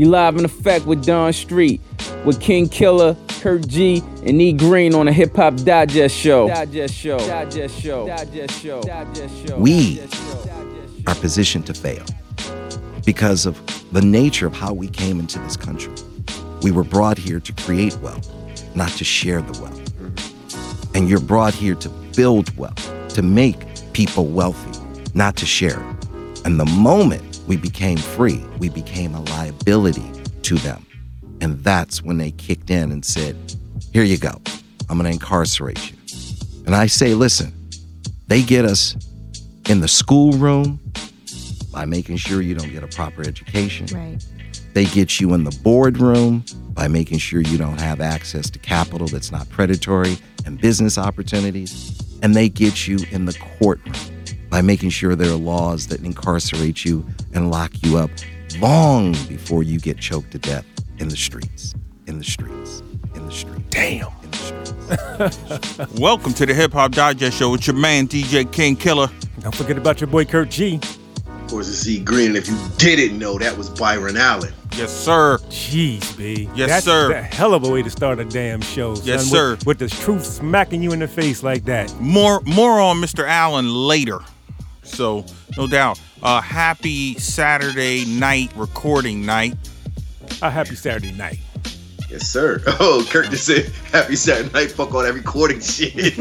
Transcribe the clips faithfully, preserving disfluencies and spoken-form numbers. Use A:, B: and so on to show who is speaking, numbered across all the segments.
A: You live in effect with Don Street, with King Killer, Kurt G, and E Green on the Hip Hop Digest Show. Digest Show. Digest Show. Digest Show. Digest Show.
B: We are positioned to fail because of the nature of how we came into this country. We were brought here to create wealth, not to share the wealth. And you're brought here to build wealth, to make people wealthy, not to share it. And the moment we became free, we became a liability to them. And that's when they kicked in and said, here you go, I'm gonna incarcerate you. And I say, listen, they get us in the schoolroom by making sure you don't get a proper education.
C: Right.
B: They get you in the boardroom by making sure you don't have access to capital that's not predatory and business opportunities. And they get you in the courtroom by making sure there are laws that incarcerate you and lock you up long before you get choked to death in the streets, in the streets, in the streets.
D: Damn.
B: In the streets.
E: Welcome to the Hip Hop Digest Show with your man, D J King Killer.
D: Don't forget about your boy, Kurt G.
F: Of course, it's E Green. And if you didn't know, that was Byron Allen.
E: Yes, sir.
D: Jeez, B.
E: Yes,
D: That's
E: sir.
D: That's a hell of a way to start a damn show, son.
E: Yes,
D: with,
E: sir.
D: With the truth smacking you in the face like that.
E: More more on Mister Allen later. So, no doubt. Uh, happy Saturday night recording night.
D: A happy Saturday night.
F: Yes, sir. Oh, Kurt just said, happy Saturday night. Fuck all that recording shit.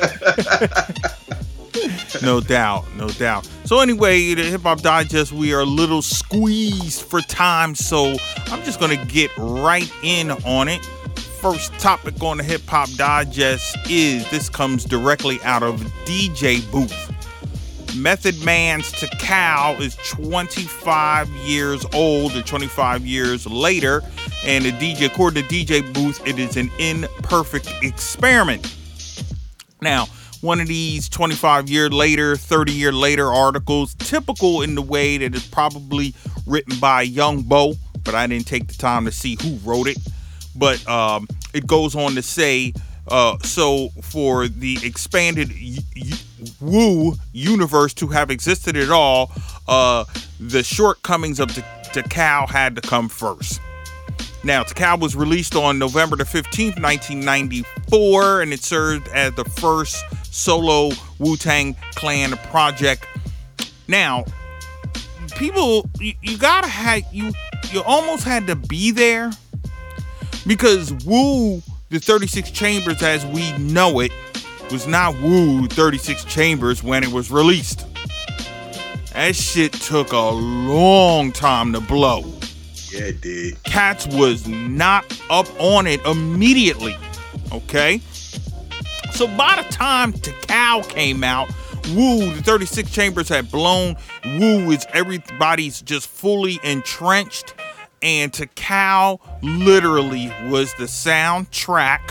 E: No doubt, no doubt. So anyway, the Hip Hop Digest, we are a little squeezed for time, so I'm just going to get right in on it. First topic on the Hip Hop Digest is, this comes directly out of D J Booth. Method Man's Tical is twenty-five years old, or twenty-five years later, and the D J, according to D J Booth, it is an imperfect experiment. Now, one of these twenty-five year later, thirty year later articles, typical in the way that it's probably written by Young Bo, but I didn't take the time to see who wrote it. But um, it goes on to say, uh, so for the expanded y- y- Woo universe to have existed at all, uh, the shortcomings of Tical had to come first. Now, Tical was released on November the fifteenth, nineteen ninety-four, and it served as the first solo Wu-Tang Clan project. Now, people, you, you gotta have, you, you almost had to be there, because Wu, the thirty-six Chambers as we know it, was not Wu thirty-six Chambers when it was released. That shit took a long time to blow.
F: Yeah, it did.
E: Cats was not up on it immediately, okay? So by the time Tical came out, Wu, the thirty-six Chambers had blown. Wu is everybody's just fully entrenched, and Tical literally was the soundtrack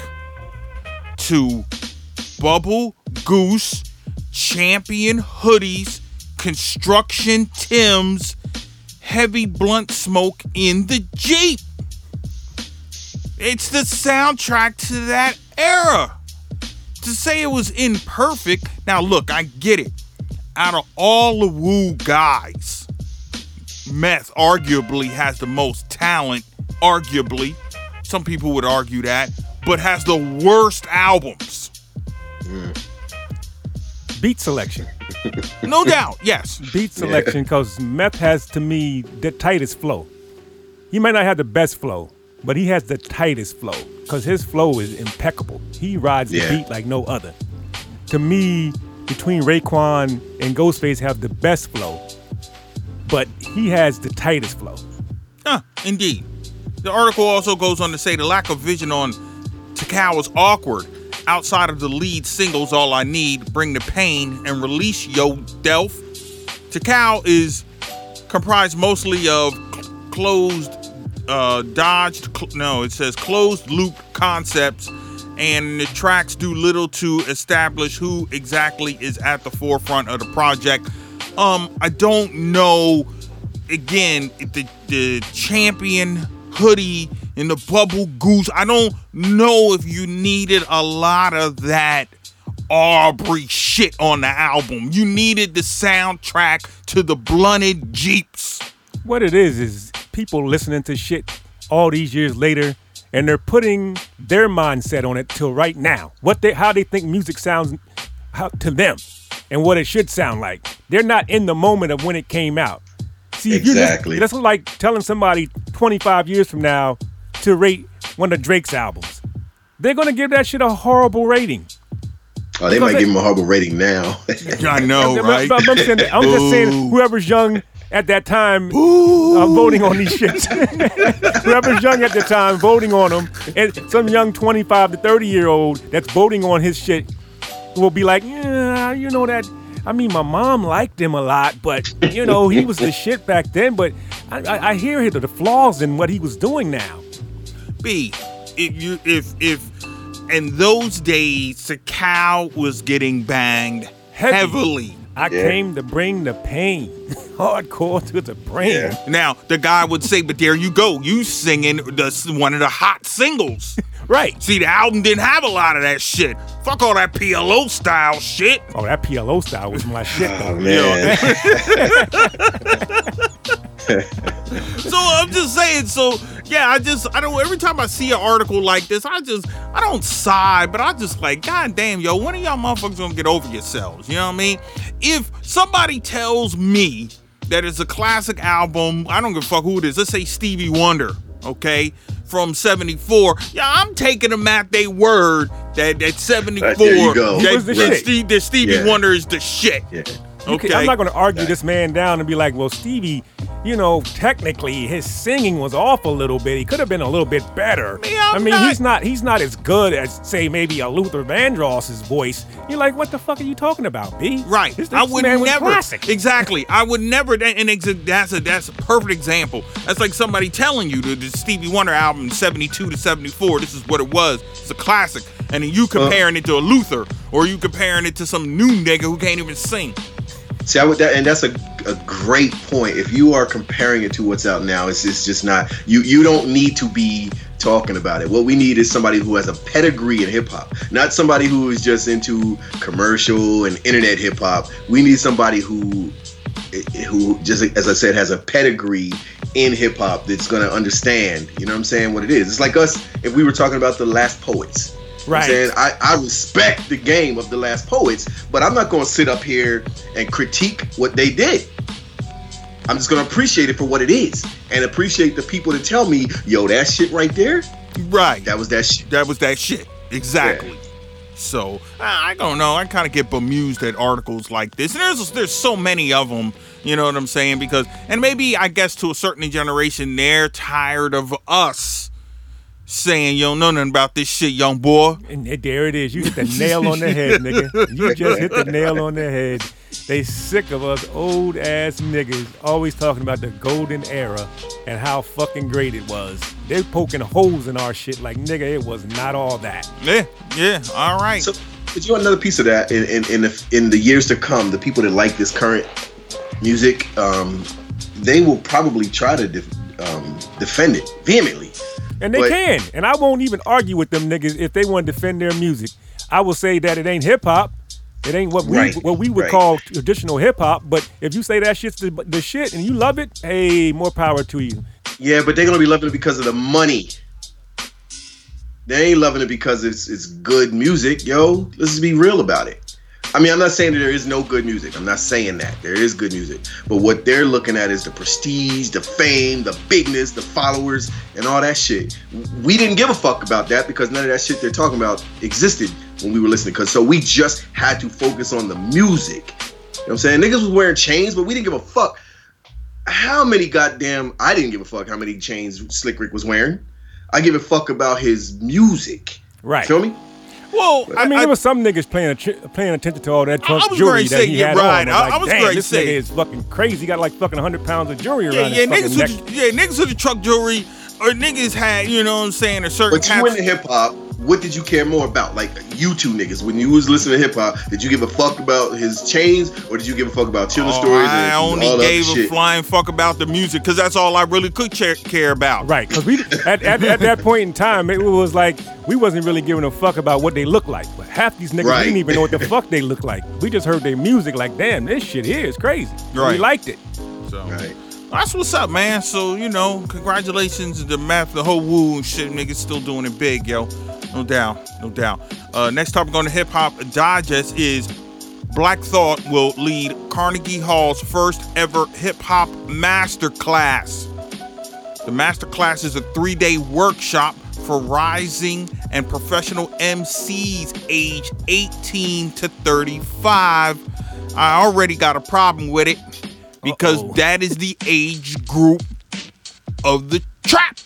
E: to Bubble Goose, Champion Hoodies, Construction Tims, Heavy Blunt Smoke in the Jeep. It's the soundtrack to that era. To say it was imperfect, now look, I get it. Out of all the Wu guys, Meth arguably has the most talent, arguably. Some people would argue that, but has the worst albums.
F: Mm.
D: Beat selection.
E: No doubt, yes.
D: Beat selection, because Meth has, to me, the tightest flow. He might not have the best flow, but he has the tightest flow, because his flow is impeccable. He rides the
F: Yeah.
D: beat like no other. To me, between Raekwon and Ghostface have the best flow, but he has the tightest flow.
E: Huh, indeed. The article also goes on to say the lack of vision on Tical was awkward. Outside of the lead singles, All I Need, Bring the Pain, and Release Yo Delph, Tical is comprised mostly of cl- closed, uh, dodged, cl- no, it says closed loop concepts, and the tracks do little to establish who exactly is at the forefront of the project. Um, I don't know, again, the, the Champion Hoodie and the Bubble Goose, I don't know if you needed a lot of that Aubrey shit on the album. You needed the soundtrack to the blunted Jeeps.
D: What it is is people listening to shit all these years later, and they're putting their mindset on it till right now. What they, how they think music sounds how, to them, and what it should sound like. They're not in the moment of when it came out. See, if
F: exactly.
D: You, that's like telling somebody twenty-five years from now to rate one of Drake's albums. They're gonna give that shit a horrible rating.
F: Oh, they
D: Because
F: might
D: they-
F: give him a horrible rating now.
E: I know,
D: I'm,
E: right?
D: I'm, I'm saying, I'm just saying, whoever's young at that time uh, voting on these shits, whoever's young at the time voting on them, and some young twenty-five to thirty year old that's voting on his shit will be like, yeah, you know that. I mean, my mom liked him a lot, but you know he was the shit back then. But I, I, I hear the flaws in what he was doing now.
E: B, if you if if in those days the cow was getting banged
D: Heavy.
E: heavily.
D: I
F: Yeah.
D: came to bring the pain, hardcore to the brain.
F: Yeah.
E: Now the guy would say, "But there you go, you singing the one of the hot singles."
D: Right.
E: See, the album didn't have a lot of that shit. Fuck all that P L O style shit.
D: Oh, that P L O style was my shit
F: Oh,
D: though.
F: man.
E: So I'm just saying. So yeah, I just I don't. Every time I see an article like this, I just I don't sigh, but I just like, God damn, yo, when are y'all motherfuckers gonna get over yourselves? You know what I mean? If somebody tells me that it's a classic album, I don't give a fuck who it is. Let's say Stevie Wonder, okay, from seventy-four. Yeah, I'm taking them at their word that that seventy-four.
F: Right, there you go.
D: He
E: That,
D: was the
E: that
D: shit.
E: Steve, that Stevie
F: Yeah.
E: Wonder is the shit.
F: Yeah.
D: You
E: Okay.
D: can- I'm not going to argue this man down and be like, well, Stevie, you know, technically his singing was off a little bit. He could have been a little bit better.
E: Yeah, I'm
D: I mean,
E: not-
D: he's not he's not as good as, say, maybe a Luther Vandross's voice. You're like, what the fuck are you talking about, B?
E: Right.
D: This,
E: I
D: this
E: would
D: man was
E: never.
D: classic.
E: Exactly. I would never. And ex- that's a that's a perfect example. That's like somebody telling you the, the Stevie Wonder album seventy-two to seventy-four. This is what it was. It's a classic. And then you comparing it to a Luther, or you comparing it to some new nigga who can't even sing.
F: See, I would that, and that's a, a great point. If you are comparing it to what's out now, it's, it's just not. You you don't need to be talking about it. What we need is somebody who has a pedigree in hip hop, not somebody who is just into commercial and internet hip hop. We need somebody who who just, as I said, has a pedigree in hip hop that's gonna understand. You know what I'm saying? What it is. It's like us if we were talking about the Last Poets.
D: Right.
F: I'm saying I, I respect the game of the Last Poets, but I'm not going to sit up here and critique what they did. I'm just going to appreciate it for what it is and appreciate the people that tell me, yo, that shit right there,
E: Right.
F: that was that shit.
E: That was that shit. Exactly. So I I don't know. I kind of get bemused at articles like this, and there's there's so many of them. You know what I'm saying? Because and maybe I guess to a certain generation, they're tired of us saying you don't know nothing about this shit, young boy.
D: And there it is. You hit the nail on the head, nigga. You just hit the nail on the head. They sick of us old ass niggas always talking about the golden era and how fucking great it was. They're poking holes in our shit like, nigga, it was not all that.
E: Yeah, yeah. All right.
F: So, but you want another piece of that in in in the, in the years to come, the people that like this current music, um, they will probably try to def, um, defend it vehemently.
D: And they
F: But-
D: can. And I won't even argue with them niggas if they want to defend their music. I will say that it ain't hip hop. It ain't what we
F: Right,
D: what we would
F: right.
D: call traditional hip hop. But if you say that shit's the, the shit and you love it, hey, more power to you.
F: Yeah, but they're gonna be loving it because of the money. They ain't loving it because it's it's good music, yo. Let's just be real about it. I mean, I'm not saying that there is no good music. I'm not saying that. There is good music. But what they're looking at is the prestige, the fame, the bigness, the followers, and all that shit. We didn't give a fuck about that because none of that shit they're talking about existed when we were listening. Cause so we just had to focus on the music. You know what I'm saying? Niggas was wearing chains, but we didn't give a fuck. How many goddamn, I didn't give a fuck how many chains Slick Rick was wearing. I give a fuck about his music.
D: Right.
F: Feel me?
E: Well,
D: I mean, there was some niggas playing att- paying attention to all that
E: I
D: trunk
E: was
D: jewelry
E: gonna
D: that
E: say,
D: he
E: yeah,
D: had
E: right.
D: on.
E: I-
D: Like,
E: I was
D: damn,
E: gonna
D: this
E: say-
D: nigga is fucking crazy. He got like fucking one hundred pounds of jewelry
E: yeah,
D: around
E: yeah,
D: his fucking
E: niggas
D: neck.
E: with the, yeah, niggas with the truck jewelry, or niggas had, you know what I'm saying, a certain.
F: But you into hip hop, what did you care more about? Like you two niggas, when you was listening to hip hop, did you give a fuck about his chains, or did you give a fuck about children's
E: Oh,
F: stories
E: I
F: and
E: only
F: all the other
E: gave a
F: shit?
E: flying fuck about the music because that's all I really could cha- care about.
D: Right, because we at, at, at that point in time, it was like we wasn't really giving a fuck about what they look like. But half these niggas
F: Right.
D: didn't even know what the fuck they look like. We just heard their music like, damn, this shit here is crazy. And
E: Right.
D: we liked it.
E: So,
F: Right.
E: That's what's up, man. So, you know, congratulations to the math, the whole woo and shit. Niggas still doing it big, yo. No doubt, no doubt. Uh, next topic on the Hip Hop Digest is Black Thought will lead Carnegie Hall's first ever hip hop masterclass. The masterclass is a three-day workshop for rising and professional M Cs aged eighteen to thirty-five. I already got a problem with it because Uh-oh. that is the age group of the trap.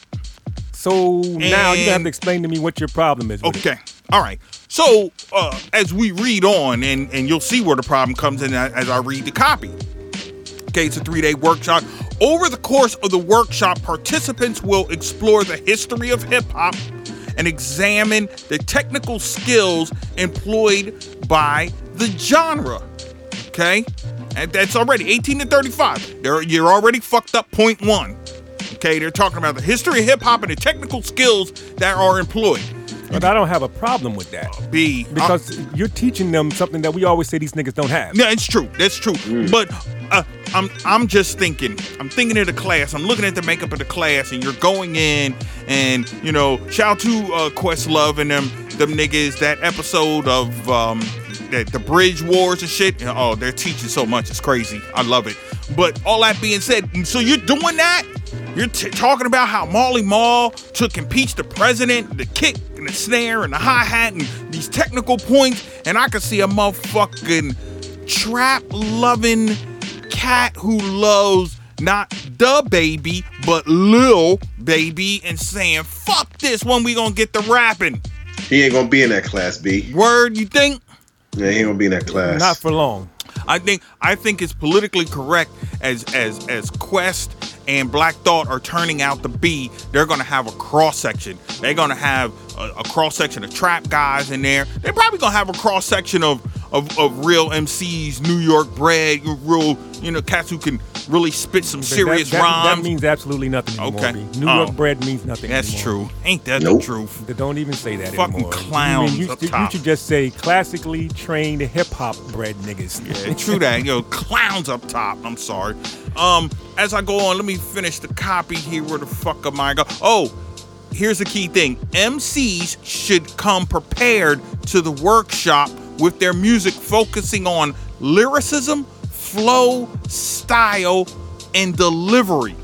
D: So now you have to explain to me what your problem is with
E: Okay.
D: it.
E: All right. So uh, as we read on, and, and you'll see where the problem comes in as I read the copy. Okay, it's a three-day workshop. Over the course of the workshop, participants will explore the history of hip-hop and examine the technical skills employed by the genre. Okay? And that's already eighteen to thirty-five. They're, you're already fucked up point one. Okay, they're talking about the history of hip-hop and the technical skills that are employed.
D: But I don't have a problem with that.
E: Uh, B.
D: Because
E: uh,
D: you're teaching them something that we always say these niggas don't have.
E: Yeah, it's true. That's true. Mm. But uh, I'm I'm just thinking. I'm thinking of the class. I'm looking at the makeup of the class, and you're going in, and you know, shout out to uh, Questlove and them them niggas. That episode of um, the, the Bridge Wars and shit. Oh, they're teaching so much. It's crazy. I love it. But all that being said, so you're doing that? You're t- talking about how Marley Marl took and impeached the president, the kick and the snare and the hi-hat and these technical points, and I could see a motherfucking trap-loving cat who loves not the baby, but Lil Baby, and saying, fuck this, when we gonna get the rapping?
F: He ain't gonna be in that class, B.
E: Word, you think?
F: Yeah, he ain't gonna be in that class.
D: Not for long.
E: I think I think it's politically correct as as as Quest and Black Thought are turning out to be. They're gonna have a cross section. They're gonna have a, a cross section of trap guys in there. They're probably gonna have a cross section of, of of real M Cs, New York bred, real, you know, cats who can really spit some serious
D: that, that,
E: rhymes.
D: That means absolutely nothing anymore.
E: Okay.
D: B. New
E: Oh.
D: York bred means nothing
E: That's
D: anymore.
E: true. Ain't that
F: Nope.
E: the truth?
D: They don't even say that
E: Fucking
D: anymore.
E: clowns
D: You, mean, you,
E: up
D: you,
E: top.
D: you should just say classically trained hip hop bred niggas.
E: Yeah, true that. Yo, clowns up top. I'm sorry. Um, as I go on, let me finish the copy here. Where the fuck am I go? Oh, here's the key thing. M Cs should come prepared to the workshop with their music focusing on lyricism, flow, style, and delivery.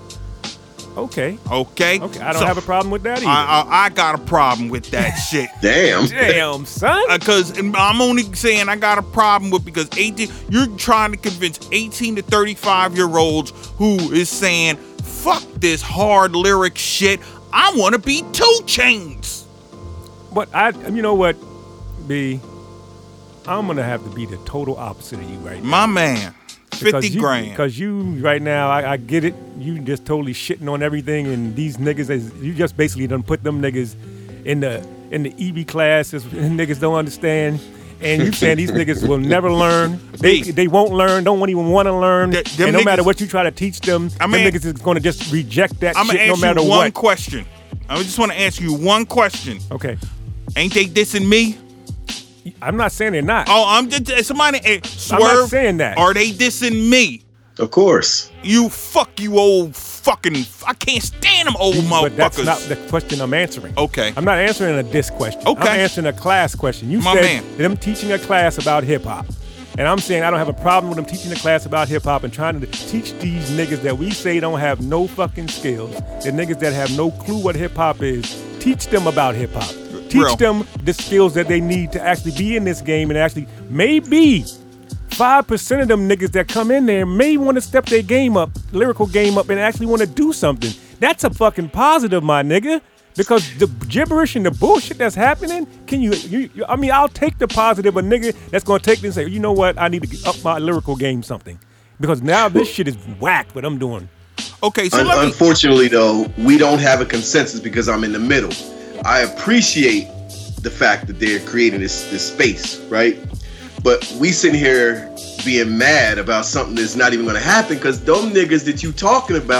D: Okay.
E: Okay.
D: Okay. I don't
E: So,
D: have a problem with that either.
E: I, I, I got a problem with that shit.
F: Damn.
D: Damn, son.
E: Because I'm only saying I got a problem with because eighteen, you're trying to convince eighteen to thirty-five year olds who is saying, fuck this hard lyric shit. I want to be Two Chainz.
D: But I, you know what, B, I'm going to have to be the total opposite of you right now.
E: My man, fifty
D: Because you,
E: grand.
D: Because you, right now, I, I get it. You just totally shitting on everything. And these niggas, is- you just basically done put them niggas in the in the E B classes. And niggas don't understand. And you saying these niggas will never learn. They
E: B.
D: they won't learn, don't even want to learn.
E: Th- them
D: and no matter
E: niggas-
D: what you try to teach them,
E: I
D: them
E: mean-
D: niggas is going to just reject that
E: I'm going
D: shit
E: to
D: no
E: ask
D: matter
E: you one
D: what.
E: question. I just want to ask you one question.
D: Okay.
E: Ain't they dissing me?
D: I'm not saying they're not.
E: Oh, I'm just, somebody, eh, Swerve.
D: I'm not saying that.
E: Are they dissing me?
F: Of course.
E: You fuck you old fucking, I can't stand them old motherfuckers.
D: But that's not the question I'm answering.
E: Okay.
D: I'm not answering a diss question.
E: Okay.
D: I'm answering a class question. You
E: My
D: said
E: man.
D: them teaching a class about hip hop. And I'm saying I don't have a problem with them teaching a class about hip hop and trying to teach these niggas that we say don't have no fucking skills, the niggas that have no clue what hip hop is, teach them about hip hop. Teach
E: Real.
D: them the skills that they need to actually be in this game and actually maybe five percent of them niggas that come in there may want to step their game up, lyrical game up, and actually want to do something. That's a fucking positive, my nigga. Because the gibberish and the bullshit that's happening, can you, you, you I mean, I'll take the positive, a nigga that's going to take this and say, you know what, I need to up my lyrical game something. Because now this shit is whack, what I'm doing.
E: Okay, so
F: Un-
E: let me,
F: unfortunately, though, we don't have a consensus because I'm in the middle. I appreciate the fact that they're creating this this space, right? But we sitting here being mad about something that's not even going to happen because them niggas that you talking about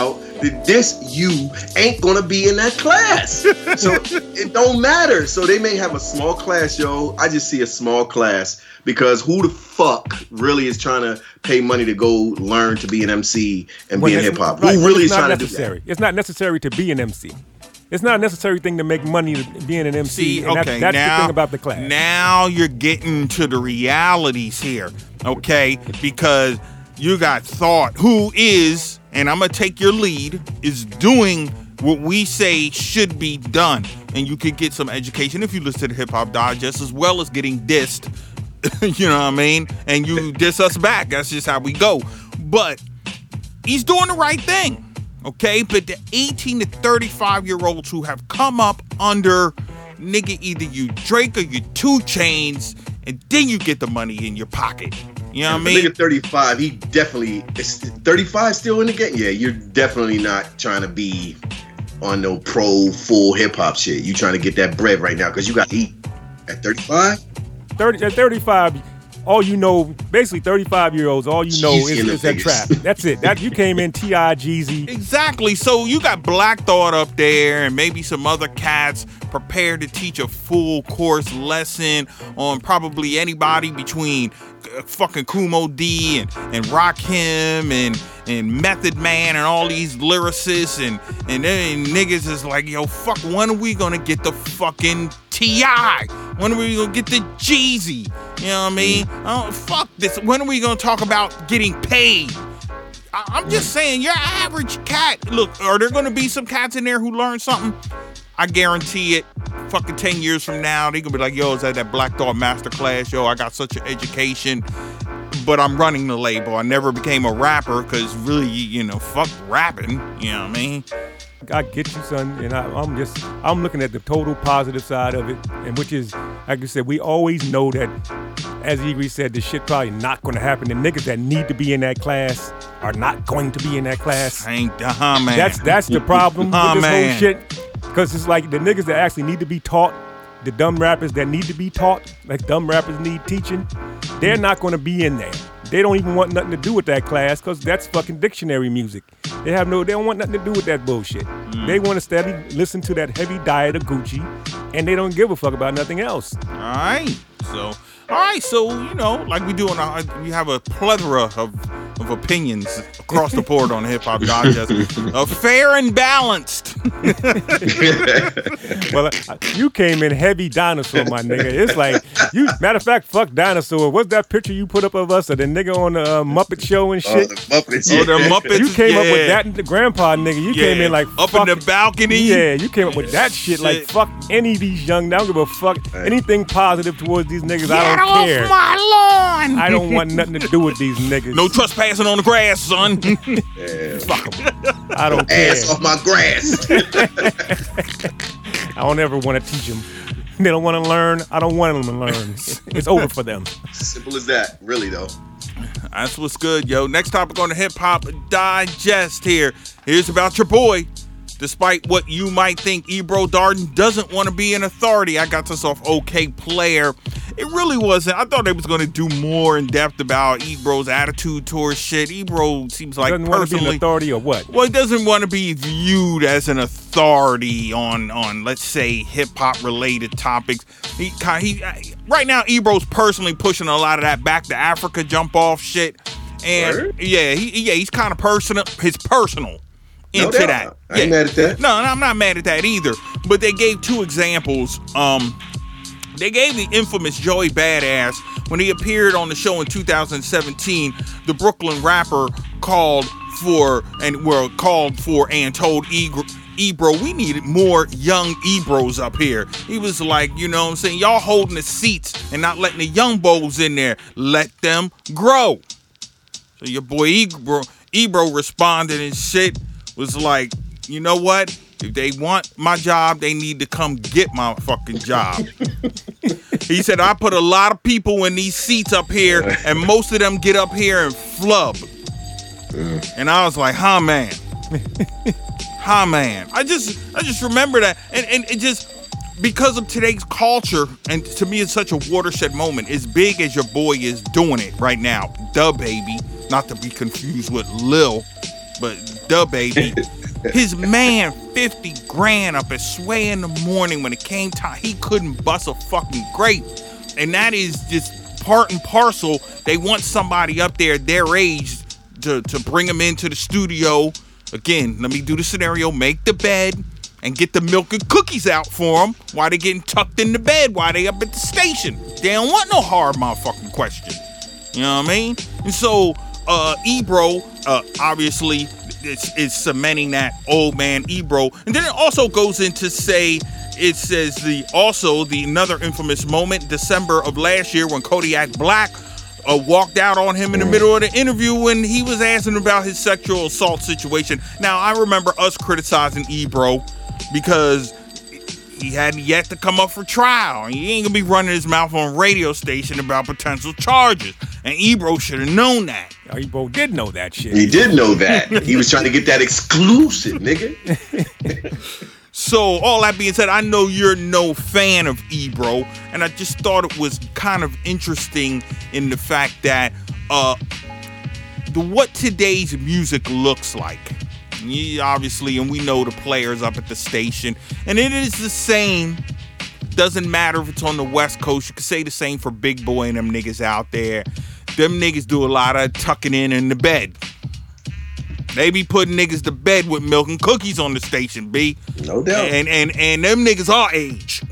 F: that this you ain't gonna be in that class. So it don't matter. So they may have a small class, yo. I just see a small class because who the fuck really is trying to pay money to go learn to be an M C and
D: When
F: be in
D: it's-
F: hip hop?
D: right,
F: Who
D: when
F: really
D: it's
F: is
D: not
F: trying
D: necessary.
F: to do
D: It's not necessary to be an M C. It's not a necessary thing to make money to being an M C.
E: See,
D: and
E: okay,
D: that, that's
E: now,
D: the thing about the class.
E: Now you're getting to the realities here, okay? Because you got Thought, who is, and I'm gonna take your lead, is doing what we say should be done. And you could get some education if you listen to the Hip Hop Digest, as well as getting dissed. You know what I mean? And you diss us back. That's just how we go. But he's doing the right thing. Okay, but the eighteen to thirty-five year olds who have come up under, nigga, either you Drake or you two Chainz, and then you get the money in your pocket. You know what I
F: The
E: mean?
F: nigga thirty-five, he definitely is thirty-five still in the game. Yeah, you're definitely not trying to be on no pro full hip hop shit. You trying to get that bread right now because you got to eat at thirty-five.
D: thirty, at thirty-five, all you know, basically thirty-five year olds, all you know
F: Jeezy
D: is,
F: and the
D: is that
F: biggest.
D: trap. That's it. That you came in T I Jeezy.
E: Exactly. So you got Black Thought up there and maybe some other cats prepared to teach a full course lesson on probably anybody between uh, fucking Kumo D and, and Rakim and and Method Man and all these lyricists and and then niggas is like, yo, fuck, when are we gonna get the fucking T I? When are we gonna get the Jeezy? You know what I mean? Oh, fuck this. When are we gonna talk about getting paid? I- I'm just saying, your average cat. Look, are there going to be some cats in there who learn something? I guarantee it. Fucking ten years from now, they gonna be like, yo, is that that Black Thought masterclass? Yo, I got such an education, but I'm running the label. I never became a rapper because really, you know, fuck rapping. You know what I mean?
D: I get you, son, and I, I'm just I'm looking at the total positive side of it, and which is, like you said, we always know that, as Egri said, this shit probably not going to happen. The niggas that need to be in that class are not going to be in that class.
E: Ain't uh, man.
D: That's that's the problem
E: Oh,
D: with this
E: man.
D: whole shit, because it's like the niggas that actually need to be taught, the dumb rappers that need to be taught, like dumb rappers need teaching, they're not going to be in there. They don't even want nothing to do with that class because that's fucking dictionary music. They have no, they don't want nothing to do with that bullshit.
E: Mm.
D: They want to steady listen to that heavy diet of Gucci, and they don't give a fuck about nothing else.
E: All right. So, all right. So, you know, like we do on our, we have a plethora of, of opinions across the board on Hip Hop Digest. uh, fair and balanced.
D: Well, uh, you came in heavy dinosaur, my nigga. It's like, you, matter of fact, fuck dinosaur. What's that picture you put up of us of the nigga on the uh, Muppet Show and
F: Oh,
D: shit?
F: the Muppets.
E: Oh, the Muppets.
D: You came up with
E: yeah.
D: that, the grandpa nigga. You
E: Yeah.
D: came in like
E: up
D: fuck,
E: in the balcony.
D: Yeah, you came up with that shit. Like
E: Shit.
D: fuck any of these young. I don't give a fuck anything positive towards these niggas.
E: Get
D: I don't
E: off
D: care.
E: my lawn.
D: I don't want nothing to do with these niggas.
E: No trespassing on the grass, son.
D: Fuck 'em. I don't care.
F: Ass off my grass.
D: I don't ever want to teach them. They don't want to learn. I don't want them to learn. It's over for them.
F: Simple as that. Really though.
E: That's what's good, yo. Next topic on the Hip Hop Digest here. Here's about your boy. Despite what you might think, Ebro Darden doesn't want to be an authority. I got this off OK Player. It really wasn't. I thought they was going to do more in depth about Ebro's attitude towards shit. Ebro seems like
D: Doesn't want to be
E: personally.
D: an authority or what?
E: Well, he doesn't want to be viewed as an authority on, on let's say, hip-hop related topics. He, he Right now, Ebro's personally pushing a lot of that back to Africa jump-off shit. And,
F: Word?
E: yeah, he, yeah, he's kind of personal, his personal
F: No
E: into
F: doubt.
E: that.
F: I ain't
E: Yeah.
F: mad at that.
E: No, and I'm not mad at that either. But they gave two examples. Um, they gave the infamous Joey Badass when he appeared on the show in two thousand seventeen. The Brooklyn rapper called for and were called for and told Ebro, Ebro, we needed more young Ebros up here. He was like, you know what I'm saying, y'all holding the seats and not letting the young boys in there. Let them grow. So your boy Ebro, Ebro responded and shit. Was like, you know what? If they want my job, they need to come get my fucking job. He said, I put a lot of people in these seats up here, and most of them get up here and flub. And I was like, huh, man. Huh, man. I just I just remember that. And, and it just, because of today's culture, and to me it's such a watershed moment, as big as your boy is doing it right now, Da Baby, not to be confused with Lil, but Da Baby. His man, fifty grand up at Sway in the morning when it came time, he couldn't bust a fucking grape. And that is just part and parcel. They want somebody up there their age to, to bring them into the studio. Again, let me do the scenario, make the bed, and get the milk and cookies out for them while they getting tucked in the bed while they up at the station. They don't want no hard motherfucking question. You know what I mean? And so, uh, Ebro, uh, obviously, is, is cementing that old man Ebro. And then it also goes into say, it says the also the another infamous moment, December of last year when Kodiak Black uh, walked out on him in the middle of the interview when he was asking about his sexual assault situation. Now, I remember us criticizing Ebro because he hadn't yet to come up for trial. He ain't gonna be running his mouth on a radio station about potential charges. And Ebro should have known that.
D: Oh, Ebro did know that shit.
F: He did know that. He was trying to get that exclusive, nigga.
E: So, all that being said, I know you're no fan of Ebro, and I just thought it was kind of interesting in the fact that uh, the what today's music looks like. Yeah, obviously, and we know the players up at the station, and it is the same. Doesn't matter if it's on the West Coast. You can say the same for Big Boy and them niggas out there. Them niggas do a lot of tucking in in the bed. They be putting niggas to bed with milk and cookies on the station, B.
F: No doubt.
E: And and and them niggas our age.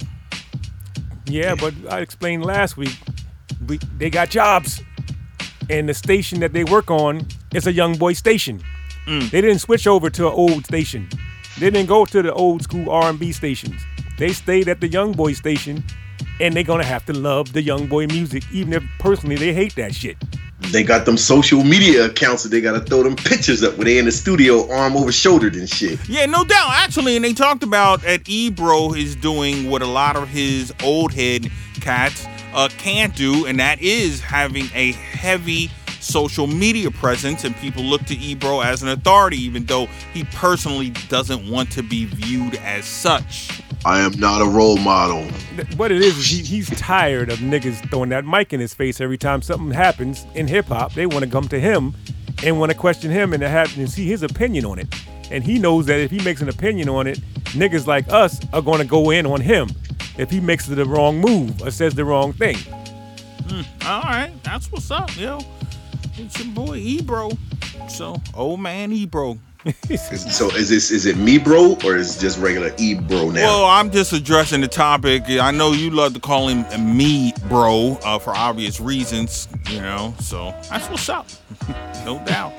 D: Yeah, but I explained last week, we, they got jobs, and the station that they work on is a young boy station. Mm. They didn't switch over to an old station. They didn't go to the old school R and B stations. They stayed at the young boy station, and they're gonna have to love the young boy music, even if personally they hate that shit.
F: They got them social media accounts that they gotta throw them pictures up when they in the studio, arm over shouldered and shit.
E: Yeah, no doubt. Actually, and they talked about at Ebro is doing what a lot of his old head cats uh, can't do, and that is having a heavy social media presence, and people look to Ebro as an authority, even though he personally doesn't want to be viewed as such.
F: I am not a role model.
D: What it is is he, he's tired of niggas throwing that mic in his face every time something happens in hip hop. They want to come to him and want to question him and have and see his opinion on it. And he knows that if he makes an opinion on it, niggas like us are going to go in on him if he makes the wrong move or says the wrong thing.
E: Mm, all right, that's what's up, yo. It's your boy Ebro. So, old man Ebro.
F: So is this is it me bro or is it just regular Ebro now?
E: Well, I'm just addressing the topic. I know you love to call him me bro uh, for obvious reasons, you know. So that's what's up. No doubt.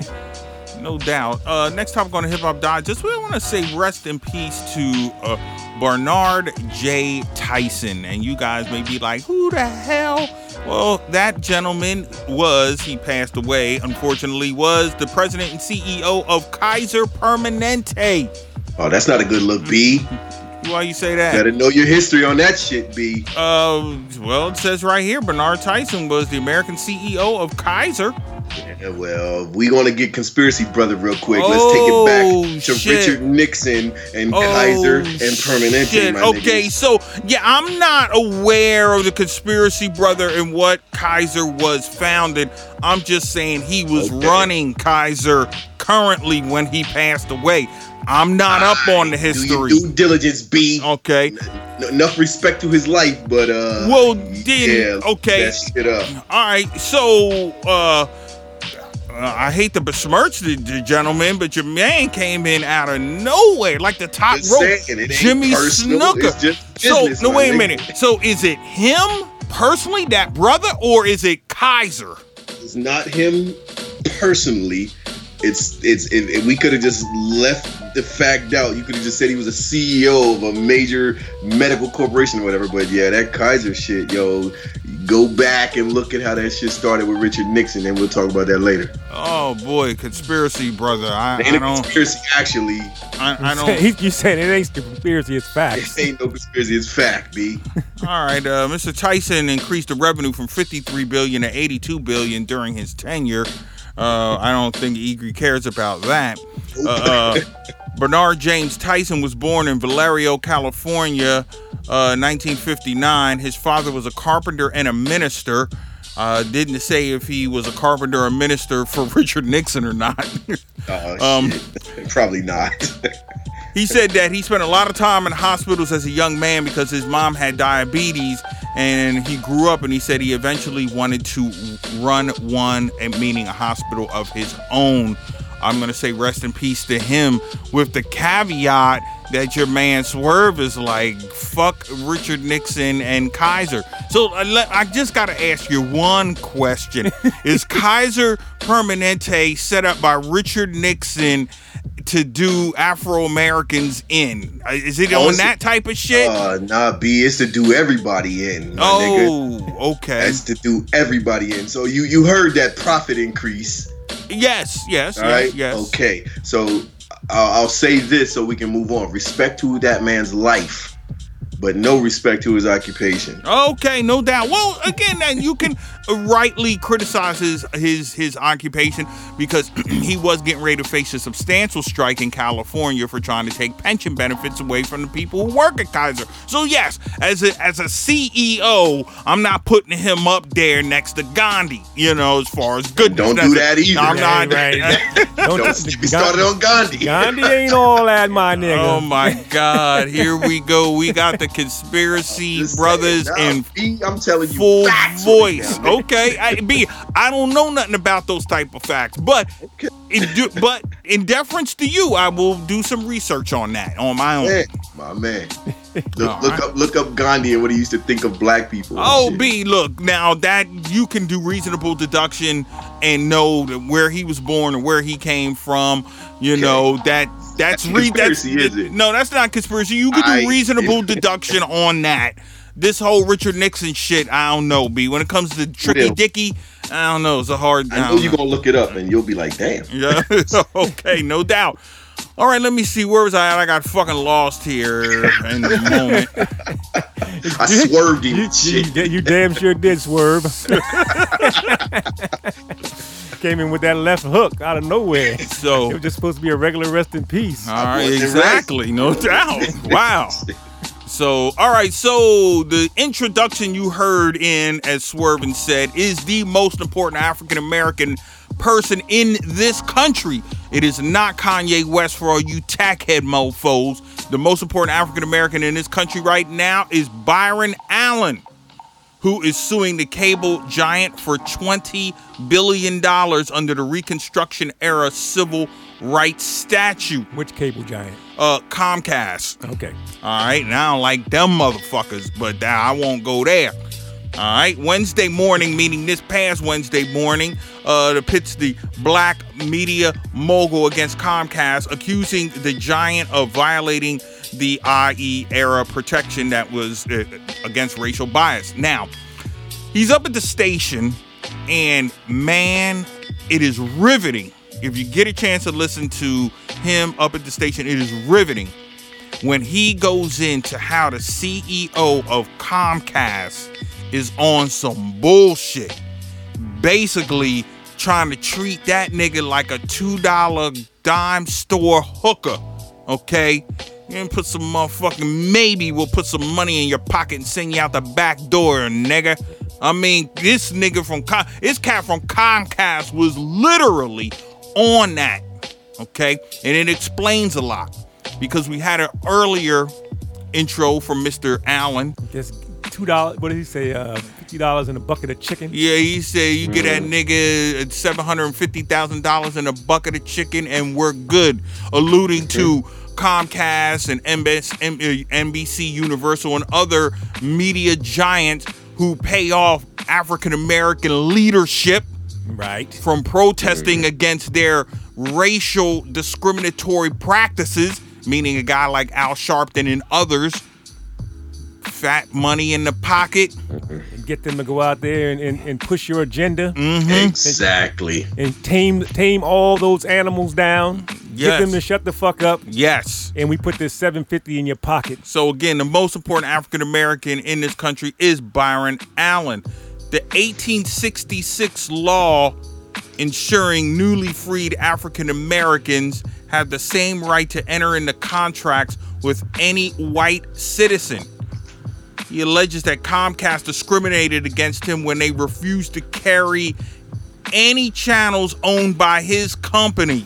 E: No doubt. Uh, next topic on the Hip Hop Digest, we want to say rest in peace to uh, Bernard J. Tyson. And you guys may be like, who the hell? Well, that gentleman was, he passed away, unfortunately, was the president and C E O of Kaiser Permanente.
F: Oh, that's not a good look, B.
E: Why you say that?
F: Gotta know your history on that shit, B.
E: Uh, well, it says right here, Bernard Tyson was the American C E O of Kaiser.
F: Yeah, well, we gonna get conspiracy brother real quick.
E: Oh,
F: Let's take it back to
E: shit.
F: Richard Nixon and
E: Oh,
F: Kaiser and Permanente.
E: shit.
F: My
E: Okay,
F: niggas.
E: so yeah, I'm not aware of the conspiracy brother and what Kaiser was founded. I'm just saying he was
F: Okay.
E: running Kaiser currently when he passed away. I'm not up on the history.
F: Do your due diligence, B.
E: Okay.
F: N- enough respect to his life, but uh.
E: Well, then,
F: yeah,
E: okay.
F: That shit up.
E: All right, so uh, uh, I hate to besmirch the, the gentleman, but your man came in out of nowhere, like the top
F: Just
E: rope,
F: saying, it ain't
E: Jimmy
F: personal,
E: Snooker.
F: it's just
E: So
F: business,
E: no,
F: my
E: wait a
F: nigga.
E: minute. So is it him personally, that brother, or is it Kaiser?
F: It's not him personally. It's it's if, if we could have just left the fact out. You could have just said he was a C E O of a major medical corporation or whatever. But yeah, that Kaiser shit, yo, go back and look at how that shit started with Richard Nixon, and we'll talk about that later.
E: Oh boy, conspiracy brother. I,
F: It ain't
E: I
F: a
E: don't.
F: conspiracy, actually.
E: I, I don't.
D: He, you saying it ain't conspiracy, it's facts.
F: It ain't no conspiracy. It's fact, B.
E: All right, uh, Mister Tyson increased the revenue from fifty-three billion dollars to eighty-two billion dollars during his tenure. Uh, I don't think Egri cares about that. Uh, uh, Bernard James Tyson was born in Valerio, California, uh, nineteen fifty-nine. His father was a carpenter and a minister. Uh, didn't say if he was a carpenter or minister for Richard Nixon or not.
F: Oh,
E: um,
F: shit. Probably not.
E: He said that he spent a lot of time in hospitals as a young man because his mom had diabetes, and he grew up, and he said he eventually wanted to run one, meaning a hospital of his own. I'm going to say rest in peace to him, with the caveat that your man Swerve is like, fuck Richard Nixon and Kaiser. So I just got to ask you one question. Is Kaiser Permanente set up by Richard Nixon to do Afro-Americans in? Is it
F: Oh,
E: on
F: it's-
E: that type of shit?
F: Uh, nah, B, it's to do everybody in. My
E: oh,
F: nigga.
E: okay.
F: That's to do everybody in. So you you heard that profit increase.
E: Yes, yes,
F: All
E: yes,
F: right.
E: yes.
F: Okay. So I'll, I'll say this so we can move on. Respect to that man's life, but no respect to his occupation.
E: Okay, no doubt. Well, again, then you can rightly criticize his his his occupation because he was getting ready to face a substantial strike in California for trying to take pension benefits away from the people who work at Kaiser. So yes, as a as a C E O, I'm not putting him up there next to Gandhi. You know, as far as good.
F: Don't do that either.
E: I'm
D: Right,
E: not.
D: right.
F: Don't get me started on Gandhi.
D: Gandhi ain't all that, my nigga.
E: Oh my God! Here we go. We got the conspiracy
F: Just
E: brothers
F: saying,
E: in
F: nah, B, I'm telling you
E: full
F: facts right
E: voice.
F: now, nigga.
E: Okay, I, B, I don't know nothing about those type of facts, but in do, but in deference to you, I will do some research on that on my own.
F: Man, my man. Look,
E: All
F: look
E: right.
F: up look up Gandhi and what he used to think of black people. and
E: Oh,
F: shit.
E: B, look, now that you can do reasonable deduction and know that where he was born and where he came from, you
F: Okay.
E: know, that that's re- that's
F: Conspiracy, is it?
E: No, that's not conspiracy. You can do
F: I-
E: reasonable deduction on that. This whole Richard Nixon shit, I don't know, B. When it comes to Tricky
F: Will.
E: Dicky, I don't know. It's a hard.
F: I know
E: don't
F: you're gonna look it up and you'll be like, damn.
E: Yeah. Okay, no doubt. All right, let me see. Where was I at? I got fucking lost here in a moment.
F: I swerved him
D: You,
F: and shit.
D: you, you damn sure did swerve. Came in with that left hook out of nowhere. It
E: So,
D: was just supposed to be a regular rest in peace.
E: all right,
F: wasn't
E: exactly, no doubt. Wow. So, all right, so the introduction you heard in, as Swervin said, is the most important African American person in this country. It is not Kanye West for all you tackhead mofos. The most important African American in this country right now is Byron Allen, who is suing the cable giant for twenty billion dollars under the Reconstruction era civil rights statute.
D: Which cable giant?
E: Uh, Comcast.
D: Okay.
E: All right, and I don't like them motherfuckers, but uh, I won't go there. All right, Wednesday morning, meaning this past Wednesday morning, uh, the pits the black media mogul against Comcast, accusing the giant of violating the I E era protection that was uh, against racial bias. Now, he's up at the station, and man, it is riveting. If you get a chance to listen to him up at the station, it is riveting when he goes into how the C E O of Comcast is on some bullshit. Basically trying to treat that nigga like a two dollar dime store hooker. Okay? And put some motherfucking, maybe we'll put some money in your pocket and send you out the back door, nigga. I mean, this nigga from Com- this cat from Comcast was literally on that. Okay? And it explains a lot. Because we had an earlier intro from Mister Allen.
D: Just two dollars. What did he say? Uh, Fifty dollars in a bucket of chicken.
E: Yeah, he said you get that nigga seven hundred and fifty thousand dollars in a bucket of chicken, and we're good. Alluding to Comcast and N B C Universal and other media giants who pay off African American leadership
D: Right.
E: from protesting against their racial discriminatory practices, meaning a guy like Al Sharpton and others. Fat money in the pocket.
D: And get them to go out there and, and, and push your agenda
E: Mm-hmm.
F: Exactly.
D: and tame tame all those animals down.
E: Yes.
D: Get them to shut the fuck up.
E: Yes.
D: And we put this seven fifty in your pocket.
E: So again, the most important African American in this country is Byron Allen. The eighteen sixty-six law ensuring newly freed African Americans have the same right to enter into contracts with any white citizen. He alleges that Comcast discriminated against him when they refused to carry any channels owned by his company.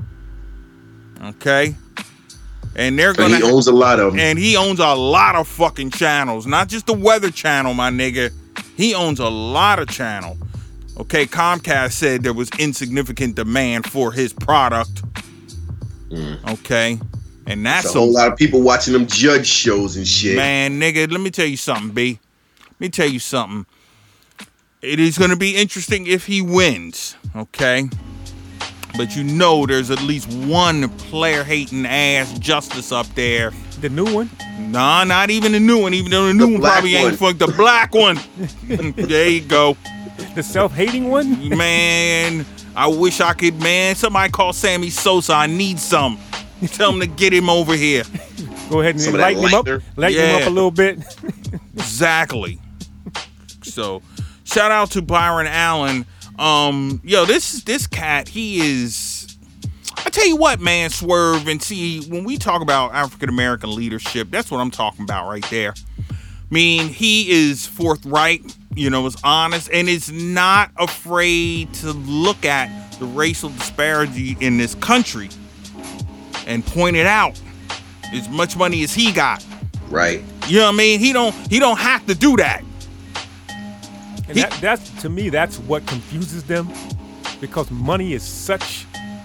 E: Okay? And they're gonna.
F: And he owns a lot of them.
E: And he owns a lot of fucking channels, not just the Weather Channel, my nigga. He owns a lot of channel. Okay, Comcast said there was insignificant demand for his product. Mm. Okay, and that's
F: There's a whole lot of people watching them judge shows and shit.
E: Man, nigga, let me tell you something, B. Let me tell you something. It is going to be interesting if he wins. Okay. But you know there's at least one player-hating ass justice up there.
D: The new one?
E: Nah, not even the new one. Even though the new
F: The
E: one
F: black
E: probably
F: one.
E: ain't fucked. The black one. There you go.
D: The self-hating one?
E: Man, I wish I could, man. Somebody call Sammy Sosa. I need some. Tell him to get him over here.
D: Go ahead
F: Some
D: and
F: of that
D: lighten him up.
F: lighter.
D: Lighten him
E: Yeah.
D: up a little bit.
E: Exactly. So, shout out to Byron Allen. Um, yo, this this cat, he is. I tell you what, man, Swerve, and see, when we talk about African American leadership, that's what I'm talking about right there. I mean, he is forthright, you know, is honest, and is not afraid to look at the racial disparity in this country and point it out. As much money as he got,
F: Right.
E: you know what I mean? He don't he don't have to do that.
D: And
E: He-
D: that, that's, to me, that's what confuses them, because money is such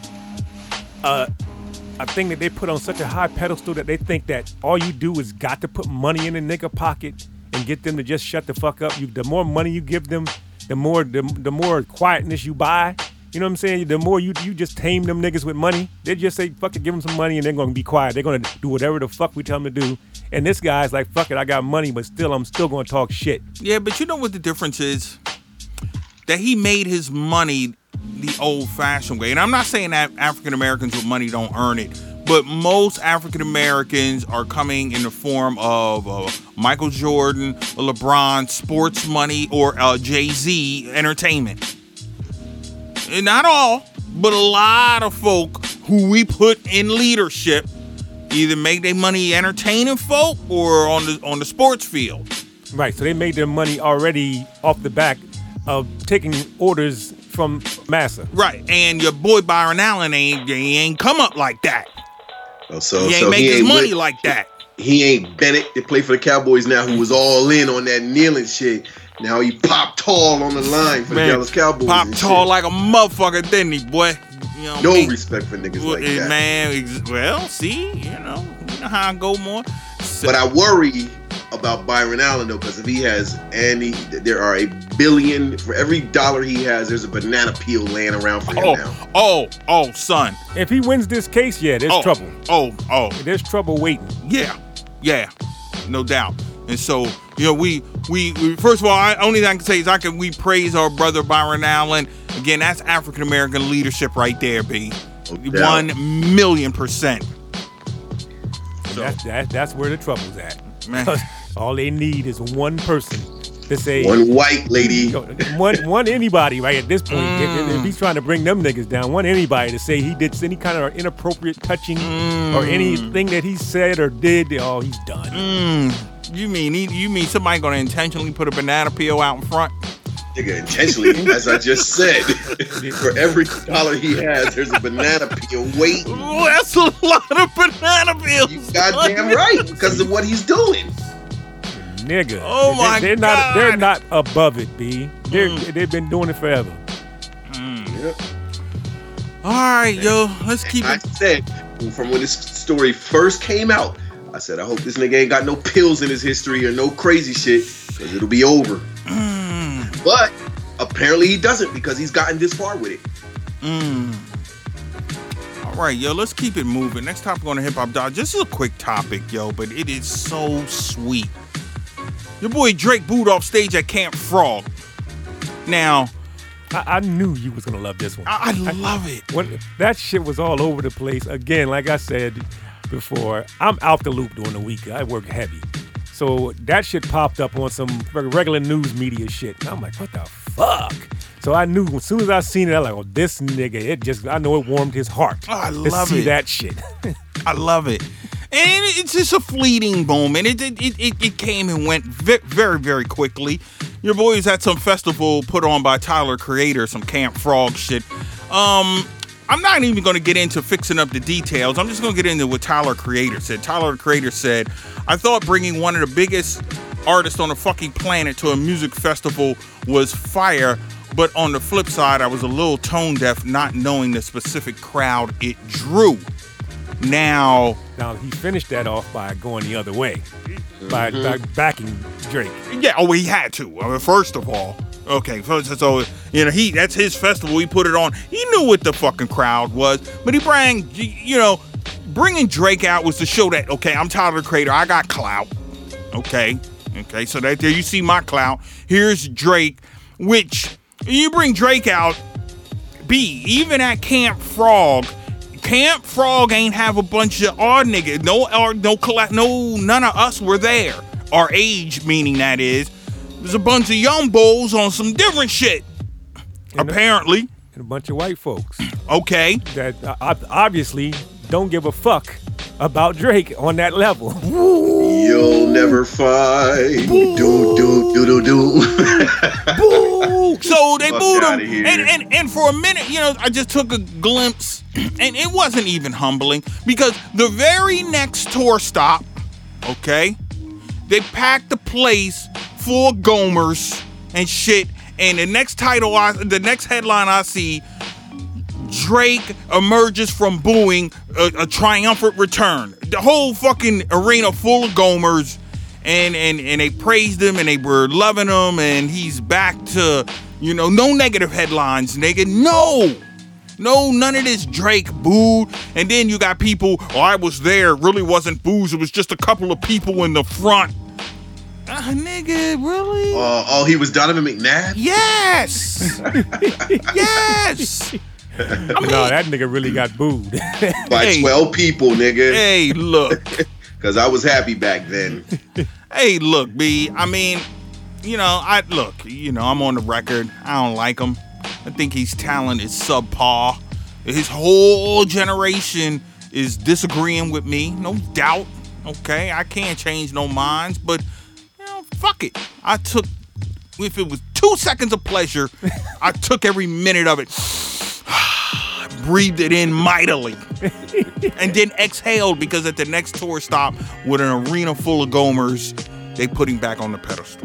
D: a, a thing that they put on such a high pedestal that they think that all you do is got to put money in a nigga pocket and get them to just shut the fuck up. You, the more money you give them, the more the, the more quietness you buy. You know what I'm saying? The more you you just tame them niggas with money, they just say, fuck it, give them some money and they're going to be quiet. They're going to do whatever the fuck we tell them to do. And this guy's like, fuck it, I got money, but still, I'm still going to talk shit.
E: Yeah, but you know what the difference is? That he made his money the old-fashioned way. And I'm not saying that African Americans with money don't earn it, but most African Americans are coming in the form of uh, Michael Jordan, LeBron, sports money, or uh, Jay-Z entertainment. And not all, but a lot of folk who we put in leadership either make their money entertaining folk or on the on the sports field.
D: Right, so they made their money already off the back of taking orders from Massa.
E: Right, and your boy Byron Allen ain't he ain't come up like that.
F: Oh, so
E: He ain't
F: so
E: make
F: he
E: his
F: ain't
E: money
F: with-
E: like that.
F: He ain't Bennett that played for the Cowboys now, who was all in on that kneeling shit. Now he popped tall on the line for
E: Man,
F: the Dallas Cowboys.
E: Pop
F: and
E: tall
F: shit.
E: like a motherfucker, didn't he, boy? You know what I
F: No
E: mean?
F: respect for niggas
E: Well,
F: like
E: eh,
F: that.
E: man, ex- well, see, you know, you know how I go more. So-
F: But I worry about Byron Allen though, because if he has any, there are a billion for every dollar he has. There's a banana peel laying around for him
E: oh,
F: now.
E: oh, oh, son.
D: If he wins this case, yeah, there's
E: oh,
D: trouble.
E: Oh, oh,
D: There's trouble waiting.
E: yeah, yeah, no doubt. And so, you know, we, we, we first of all, I, only thing I can say is I can we praise our brother Byron Allen. Again, that's African American leadership right there, B.
F: No doubt.
E: One million percent. So,
D: That's, that, that's where the trouble's at.
E: man.
D: All they need is one person to say,
F: One white lady.
D: Yo, one, one anybody right at this point. If,
E: Mm.
D: if he's trying to bring them niggas down, one anybody to say he did any kind of inappropriate touching
E: Mm.
D: or anything that he said or did, oh, he's done.
E: Mm, you mean he, you mean somebody gonna intentionally put a banana peel out in front?
F: Nigga, intentionally, as I just said, for every dollar he has, there's a banana peel waiting.
E: Oh, that's a lot of banana peels.
F: You goddamn right, because of what he's doing.
D: Nigga.
E: Oh, my
D: they, they're not
E: God.
D: they're not above it, B. They're,
E: Mm.
D: They've been doing it forever.
F: Yep.
E: All right, yo, let's keep
F: I
E: it.
F: said from when this story first came out, I said, I hope this nigga ain't got no pills in his history or no crazy shit, because it'll be over.
E: Mm,
F: But apparently he doesn't, because he's gotten this far with it.
E: mm. All right, yo, let's keep it moving. Next topic on the Hip Hop Dodge. This is a quick topic, yo, but it is so sweet. Your boy Drake booed off stage at Camp Frog. Now,
D: I, I knew you was gonna love this one.
E: I, I love it.
D: When that shit was all over the place. Again, like I said before, I'm out the loop during the week. I work heavy. So that shit popped up on some reg- regular news media shit. And I'm like, what the fuck? So I knew as soon as I seen it, I was like, oh, this nigga, it just, I know it warmed his heart
E: Oh, I
D: to
E: love
D: see
E: it.
D: that shit.
E: I love it. And it's just a fleeting moment. It it, it, it came and went very, very quickly. Your boy was at some festival put on by Tyler Creator, some Camp Frog shit. Um, I'm not even going to get into fixing up the details. I'm just going to get into what Tyler Creator said. Tyler Creator said, I thought bringing one of the biggest artists on the fucking planet to a music festival was fire, but on the flip side, I was a little tone deaf not knowing the specific crowd it drew. Now,
D: now he finished that off by going the other way,
F: mm-hmm.
D: by, by backing Drake.
E: Yeah, oh, he had to. I mean, first of all, okay, so, so you know, he that's his festival. He put it on. He knew what the fucking crowd was, but he bring, you know, bringing Drake out was to show that okay, I'm Tyler the Creator. I got clout. Okay, okay, so that there you see my clout. Here's Drake, which you bring Drake out. B even at Camp Frog. Camp Frog ain't have a bunch of our niggas. No, or no, no, none of us were there. Our age, meaning that is, there's a bunch of young bulls on some different shit. And apparently,
D: a, and a bunch of white folks.
E: Okay,
D: that uh, obviously don't give a fuck about Drake on that level.
F: You'll never fight. Do do do do do.
E: Boo! So they
F: Fuck
E: booed
F: outta
E: him,
F: here.
E: and, and and for a minute, you know, I just took a glimpse, and it wasn't even humbling because the very next tour stop, okay, they packed the place full of Gomers and shit, and the next title, I, the next headline I see, Drake emerges from booing a, a triumphant return. The whole fucking arena full of Gomers, and, and, and they praised him and they were loving him, and he's back to, you know, no negative headlines, nigga. No, no, none of this Drake booed. And then you got people, oh, I was there, it really wasn't booze, it was just a couple of people in the front. Uh, nigga, really?
F: Uh, oh, he was Donovan McNabb?
E: Yes! Yes! I mean,
D: no, that nigga really got booed.
F: By
E: hey,
F: twelve people, nigga.
E: Hey, look.
F: Because I was happy back then.
E: Hey, look, B. I mean, you know, I look, you know, I'm on the record. I don't like him. I think his talent is subpar. His whole generation is disagreeing with me, no doubt. Okay, I can't change no minds, but, you know, fuck it. I took, if it was two seconds of pleasure, I took every minute of it. Breathed it in mightily and then exhaled because at the next tour stop with an arena full of Gomers, they put him back on the pedestal.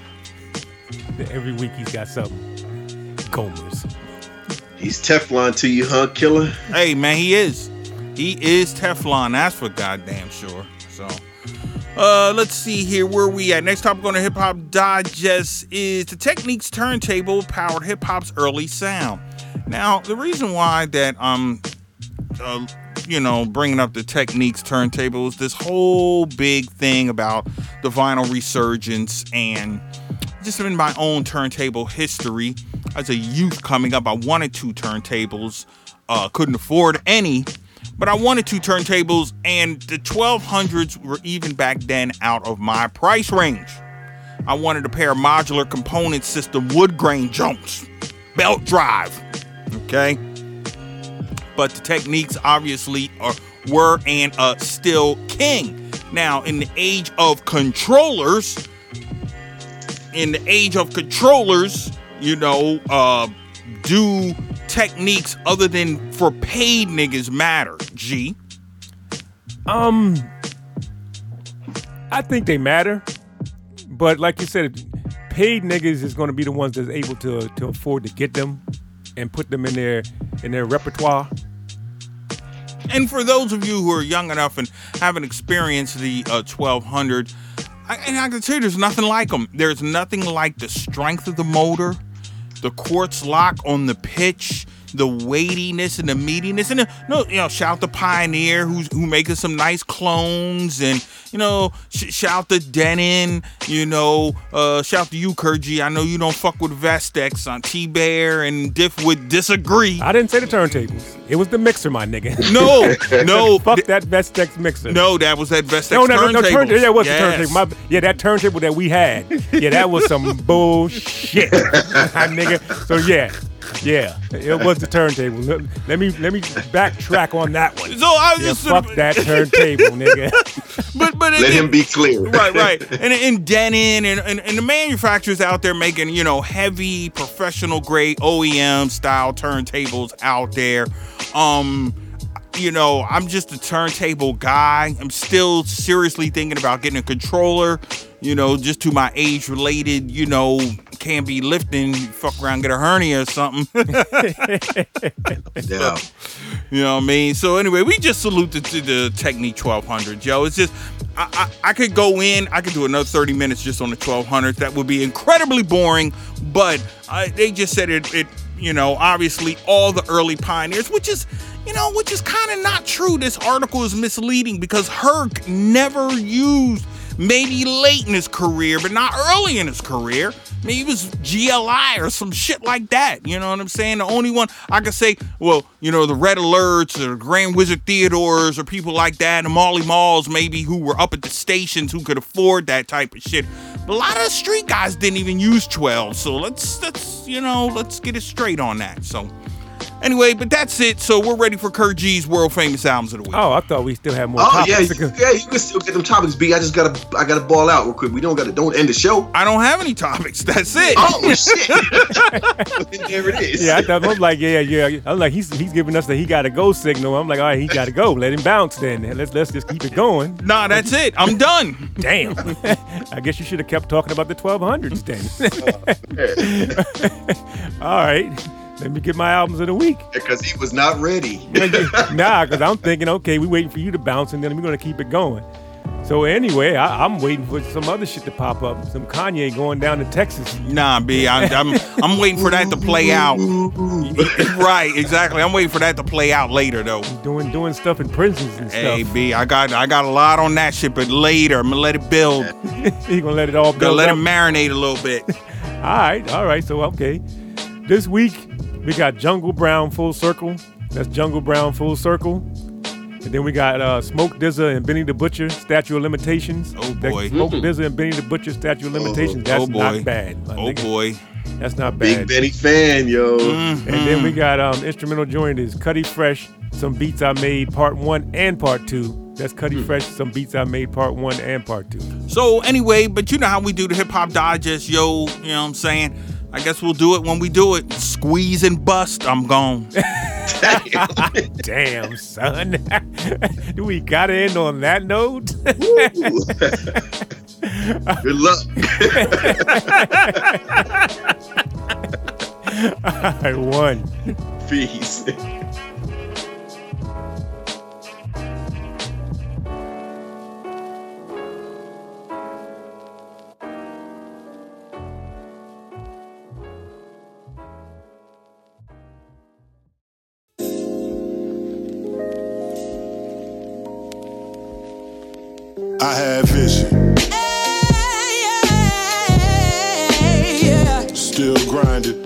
D: Every week he's got something. Gomers.
F: He's Teflon to you, huh, killer?
E: Hey, man, he is. He is Teflon. That's for goddamn sure. So, uh, let's see here. Where we at? Next topic on the Hip Hop Digest is the Techniques turntable powered hip hop's early sound. Now, the reason why that I'm, uh, you know, bringing up the Techniques turntable is this whole big thing about the vinyl resurgence and just in my own turntable history. As a youth coming up, I wanted two turntables, uh, couldn't afford any, but I wanted two turntables, and the twelve hundreds were even back then out of my price range. I wanted a pair of modular component system wood grain jumps, belt drive. Okay, but the Techniques obviously are were and uh still king. Now, in the age of controllers, in the age of controllers, you know, uh, do Techniques other than for paid niggas matter? G.
D: Um, I think they matter, but like you said, paid niggas is going to be the ones that's able to to afford to get them and put them in their in their repertoire.
E: And for those of you who are young enough and haven't experienced the uh, twelve hundred, I, and I can tell you there's nothing like them. There's nothing like the strength of the motor, the quartz lock on the pitch, the weightiness and the meatiness. And, the, no, you know, shout to Pioneer, who's who making some nice clones. And, you know, sh- shout to Denon, you know, uh, shout to you, Kurji. I know you don't fuck with Vestex on T-Bear and Diff would disagree.
D: I didn't say the turntables. It was the mixer, my nigga.
E: No, no.
D: Fuck that Vestex mixer.
E: No, that was that Vestex
D: no, no,
E: turntable.
D: No, no, turn, that was
E: yes.
D: the turntable. My, yeah, that turntable that we had. Yeah, that was some bullshit, my nigga. So, yeah. Yeah, it was the turntable. Let, let me let me backtrack on that one.
E: So I was
D: yeah,
E: just
D: fuck that turntable, nigga.
E: But but
F: Let him be clear.
E: Right, right. And in Denon and, and and the manufacturers out there making, you know, heavy professional grade O E M style turntables out there. Um, you know, I'm just a turntable guy. I'm still seriously thinking about getting a controller. You know, just to my age related, you know, can't be lifting, fuck around, get a hernia or something.
F: Yeah.
E: You know what I mean? So anyway, we just salute the, to the Technics twelve hundred, yo. It's just, I, I I could go in, I could do another thirty minutes just on the twelve hundred. That would be incredibly boring, but uh, they just said it, it, you know, obviously all the early pioneers, which is, you know, which is kind of not true. This article is misleading because Herc never used, maybe late in his career, but not early in his career. I mean, he was G L I or some shit like that. You know what I'm saying? The only one I could say, well, you know, the Red Alerts or the Grand Wizard Theodores or people like that, the Marley Malls maybe who were up at the stations who could afford that type of shit. But a lot of the street guys didn't even use twelve. So let's, let's, you know, let's get it straight on that. So anyway, but that's it. So we're ready for Kurt G's world famous albums of the week.
D: Oh, I thought we still had more
F: Oh
D: topics.
F: yeah, you, yeah. You can still get them topics, B. I just gotta, I gotta ball out real quick. We don't gotta, don't end the show.
E: I don't have any topics. That's it.
F: Oh shit! There it is.
D: Yeah, I thought I was like, yeah, yeah. I'm like, he's he's giving us the he gotta go signal. I'm like, all right, he gotta go. Let him bounce then. Let's let's just keep it going.
E: Nah, that's it. I'm done.
D: Damn. I guess you should have kept talking about the twelve hundreds then. All right. Let me get my albums of the week.
F: Because he was not ready.
D: Nah, because I'm thinking, okay, we're waiting for you to bounce, and then we're going to keep it going. So anyway, I, I'm waiting for some other shit to pop up. Some Kanye going down to Texas.
E: Nah, B, I, I'm I'm waiting for that to play out. Right, exactly. I'm waiting for that to play out later, though.
D: Doing doing stuff in prisons and
E: Hey,
D: stuff.
E: B, I got I got a lot on that shit, but later I'm gonna let it build.
D: He gonna let it all
E: Gonna
D: build
E: let
D: up.
E: it marinate a little bit.
D: All right, all right. So okay, this week we got Jungle Brown Full Circle. That's Jungle Brown Full Circle. And then we got uh, Smoke D Z A and Benny the Butcher, Statue of Limitations.
E: Oh,
D: That
E: boy.
D: Smoke D Z A and Benny the Butcher, Statue of Limitations. That's
E: oh boy.
D: not bad. my
E: Oh
D: nigga.
E: boy.
D: That's not
F: Big
D: bad.
F: Benny fan, yo.
E: Mm-hmm.
D: And then we got um, instrumental joint is Cuddy Fresh, Some Beats I Made Part One and Part Two. That's Cuddy Fresh, Some Beats I Made Part One and Part Two.
E: So anyway, but you know how we do the hip hop digest, yo. You know what I'm saying? I guess we'll do it when we do it. Squeeze and bust. I'm gone.
D: Damn, son. Do we gotta end on that note?
F: Good luck.
D: I won.
F: Peace.
C: I had vision. Still grinding.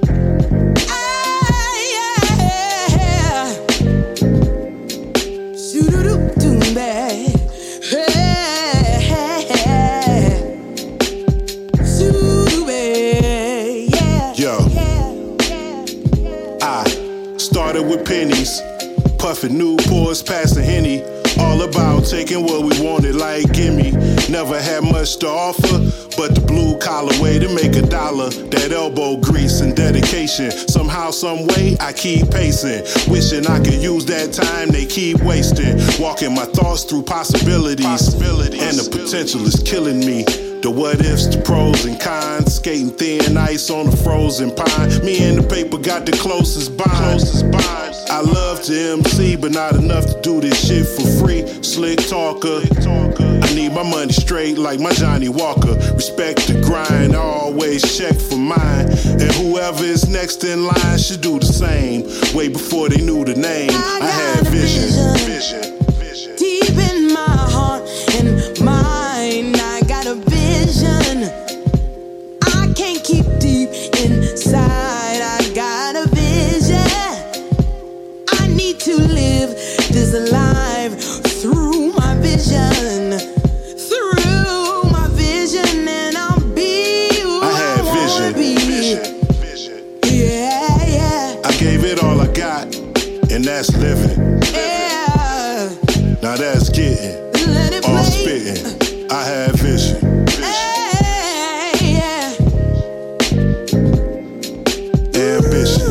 C: Yo. I started with pennies, puffing Newports, passing Henny. All about taking what we wanted, like gimme. Never had much to offer, but the blue collar way to make a dollar. That elbow grease and dedication. Somehow, some way, I keep pacing. Wishing I could use that time they keep wasting. Walking my thoughts through possibilities. possibilities. And the potential is killing me. The what ifs, the pros and cons. Skating thin ice on a frozen pine. Me and the paper got the closest bond. Closest bond. I love to M C, but not enough to do this shit for free. Slick talker. I need my money straight like my Johnny Walker. Respect the grind, I always check for mine. And whoever is next in line should do the same. Way before they knew the name, I, I had vision. Vision. Vision.
G: Deep in my heart and mind, I got a vision. I can't keep deep inside. I got a vision. I need to live this life through my vision. Through my vision, and I'll be who I,
C: I had
G: wanna
C: vision.
G: be.
C: Vision. Vision.
G: Yeah, yeah.
C: I vision.
G: Hey, yeah.
C: Ambition.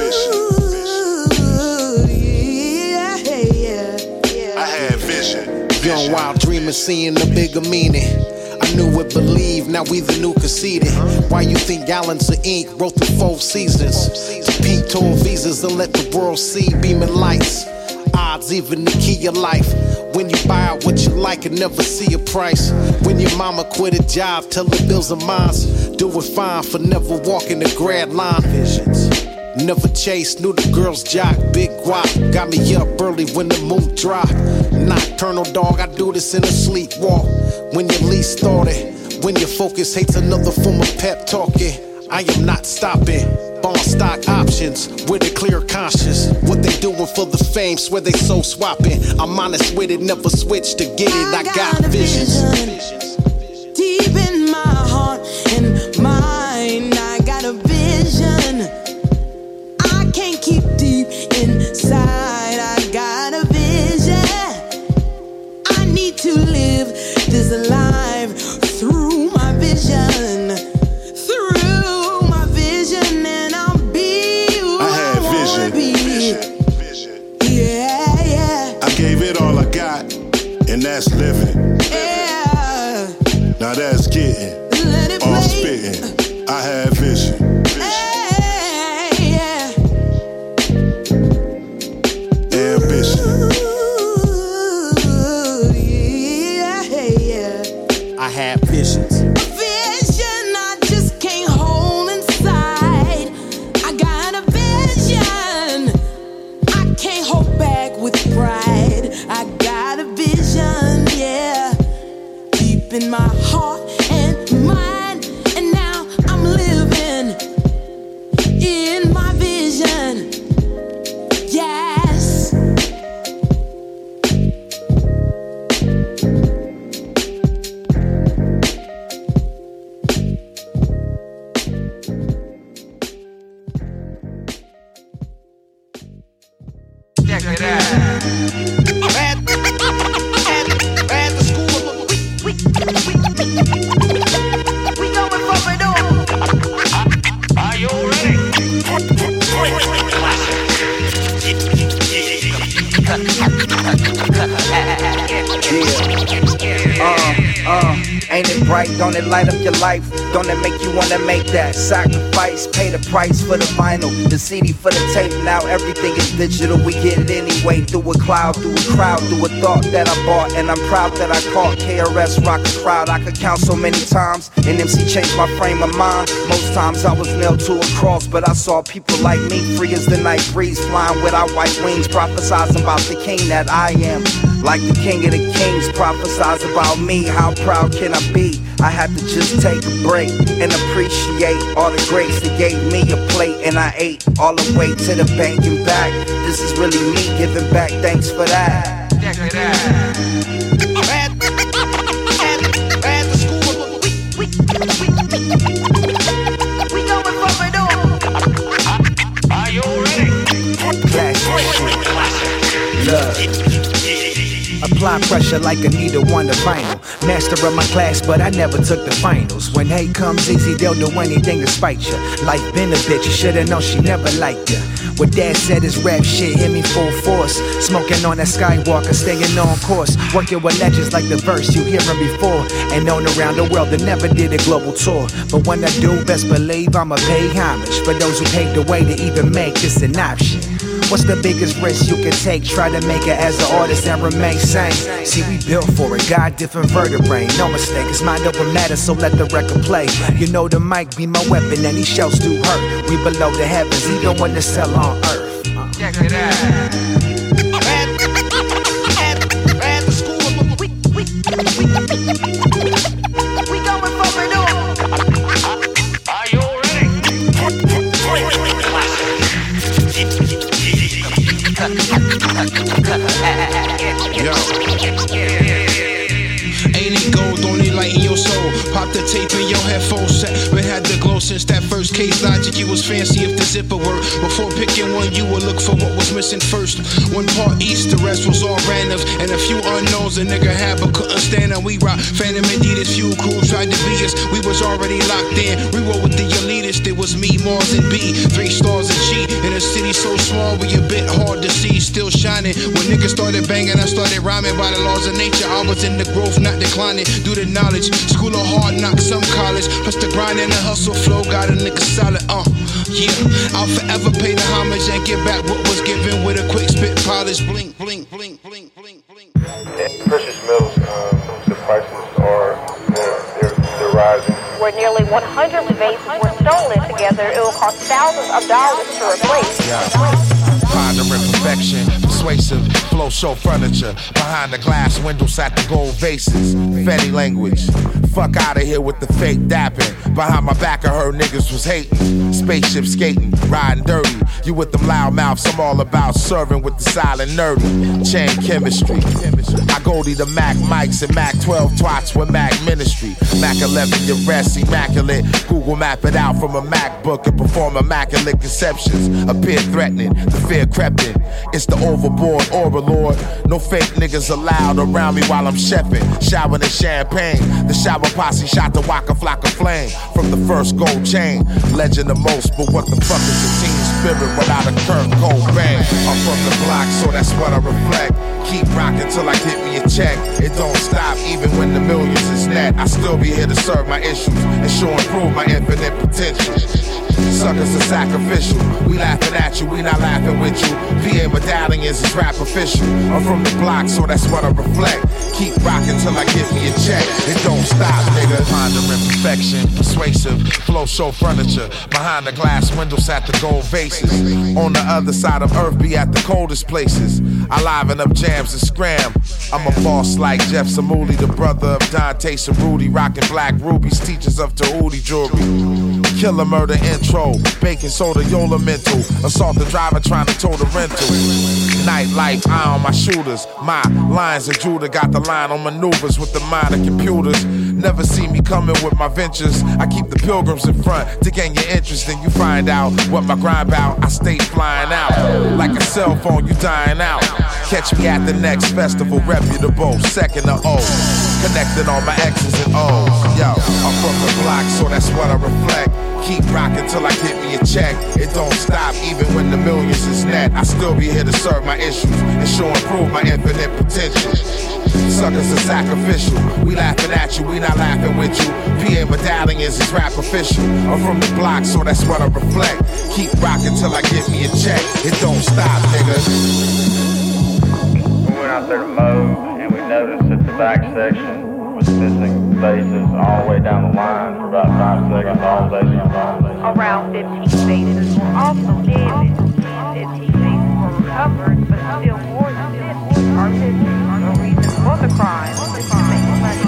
G: Ooh, yeah, yeah, yeah.
C: I had vision.
H: Young wild dreamer seeing the bigger meaning. I knew it, believed, now we the new conceded. Why you think gallons of ink wrote through four seasons? To peak tour visas and let the world see beaming lights. Odds even the key of life. When you buy out what you like and never see a price. When your mama quit a job, tell the bills are mine. Do it fine for never walking the grad line. Visions. Never chased, knew the girls jock, big guap. Got me up early when the moon drop. Nocturnal dog, I do this in a sleepwalk. When you least thought it, when your focus hates another form of pep talking. I am not stopping. Bond stock options with a clear conscience. What they doing for the fame, swear they so swapping. I'm honest with it, never switch to get it. I got visions.
G: Deep in my heart and mind, I got a vision. I can't keep deep inside. I got a vision. I need to live this life through my vision. Through my vision, and I'll be who I,
C: I had
G: wanna
C: vision.
G: be.
C: Vision.
G: Yeah, yeah.
C: I gave it all I got, and that's living.
G: Yeah.
C: Now that's getting
G: Let it
C: all
G: play.
C: spitting. I had vision.
G: Hey, yeah.
C: Ambition.
G: Ooh, yeah, yeah.
H: I had visions.
G: A vision I just can't hold inside. I got a vision I can't hold back with pride. I got a vision, yeah, deep in my heart and mind. And now I'm living in my vision. Yes.
I: Check it out.
H: At, at, at the school, we, we, we,
G: We going for it all.
I: Are you ready?
J: Uh, uh, ain't it bright? Don't it light up your life? Don't it make you wanna make that sacrifice? Pay the price for the vinyl, the C D for the tape. Now everything is digital, we get it anyway. Through a cloud, through a crowd, through a thought that I bought. And I'm proud that I caught K R S rock the crowd. I could count so many times, and M C changed my frame of mind. Most times I was nailed to a cross, but I saw people like me, free as the night breeze, flying with our white wings, prophesizing about the king that I am. Like the king of the kings, prophesize about me. How proud can I be? I had to just take a break and appreciate all the greats that gave me a plate, and I ate all the way to the bank and back. This is really me giving back, thanks for that.
I: Check it out.
H: at, at, at the school, we, we, we,
G: We going for it all.
I: Are you ready?
J: Classic shit. Love. Apply pressure like Anita won the final. Master of my class, but I never took the finals. When hate comes easy, they'll do anything to spite you. Life been a bitch, you should've known she never liked you. What dad said is rap shit hit me full force. Smoking on that Skywalker, staying on course. Working with legends like the verse you hearin' before. And known around the world that never did a global tour. But when I do, best believe I'ma pay homage for those who paved the way to even make this an option. What's the biggest risk you can take? Try to make it as an artist and remain sane. See, we built for it, God different vertebrae. No mistake, it's mind over matter, so let the record play. You know the mic be my weapon, and these shells do hurt. We below the heavens, even when it's hell on earth.
I: Check it out.
H: at, at, at the school, we, we, we,
G: We going for it all.
I: Are you
K: Yo. Ain't it gold, only light in your soul. Pop the tape in your headphone set, but had the glow
L: since that first case. Logic, you was fancy if the zipper worked. Before picking one, you would look for what was missing first. One part east, the rest was all random. And a few unknowns a nigga had but couldn't stand them. We rock Phantom Adidas, few crew tried to be us. We was already locked in. We roll with the elitist. It was me, Mars, and B. Three stars and G. In a city so small, we a bit hard to see. Still shining. When niggas started banging, I started rhyming by the laws of nature. I was in the growth, not declining. Due to knowledge, school of hard knocks, some college. Plus the grind and the hustle flow got a nigga solid. Uh, yeah. I'll forever pay the homage and give back what was given with a quick spit polish. Blink, blink, blink, blink, blink, blink.
M: Precious metals, um, the prices are they're, they're, they're rising.
N: Where nearly one hundred vases were stolen together, it will cost thousands of dollars to replace.
O: Yeah. Pondering perfection, persuasive, flow show furniture. Behind the glass window sat the gold vases. Fetty language. Fuck out of here with the fake dapping. Behind my back I heard niggas was hating. Spaceship skating, riding dirty. You with them loud mouths, I'm all about serving with the silent nerdy. Chain chemistry. I go to the Mac mics and Mac twelve twats with Mac ministry. Mac eleven, your rest immaculate. Google map it out from a MacBook and perform immaculate conceptions. Appear threatening, the fear crept in. It's the overboard aura lord. No fake niggas allowed around me while I'm chefing. Showering in champagne. The shower posse shot the Waka Flocka flame. From the first gold chain. Legend the most, but what the fuck is a team spirit without a Kurt Cobain? I'm from the block, so that's what I reflect. Keep rocking till I get me a check. It don't stop even when the millions is net. I still be here to serve my issues and show and prove my infinite potential. Suckers are sacrificial. We laughing at you, we not laughing with you. P A medallions is rap official. I'm from the block, so that's what I reflect. Keep rocking till I get me a check. It don't stop, nigga. Pondering perfection, persuasive, flow show furniture. Behind the glass window sat the gold vases. On the other side of earth, be at the coldest places. I liven up jams and scram. I'm a boss like Jeff Samuli, the brother of Dante Cerruti, rocking black rubies, teachers of Tahuti jewelry. Killer murder intro, baking soda, Yola mental. Assault the driver trying to tow the rental. Nightlife, eye on my shooters. My lines of Judah got the line on maneuvers with the mind of computers. Never see me coming with my ventures. I keep the pilgrims in front to gain your interest. Then you find out what my grind about. I stay flying out like a cell phone, you dying out. Catch me at the next festival, reputable, second to O. Connecting all my X's and O's. Yo, I'm from the block, so that's what I reflect. Keep rocking till I get me a check. It don't stop even when the millions is net. I still be here to serve my issues and show and prove my infinite potential. Suckers are sacrificial. We laughing at you, we not laughing with you. P A medallions is rap official. I'm from the block, so that's what I reflect. Keep rocking till I get me a check. It don't stop, nigga.
M: We went out there to mow and we noticed that the back section was missing bases all the way down the line for about five seconds, all day, all day.
N: Around fifteen bases were also damaged. fifteen bases were recovered, but still more than fifty are missing. The reason for the crime is to make money.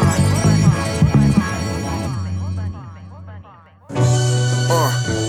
P: Uh,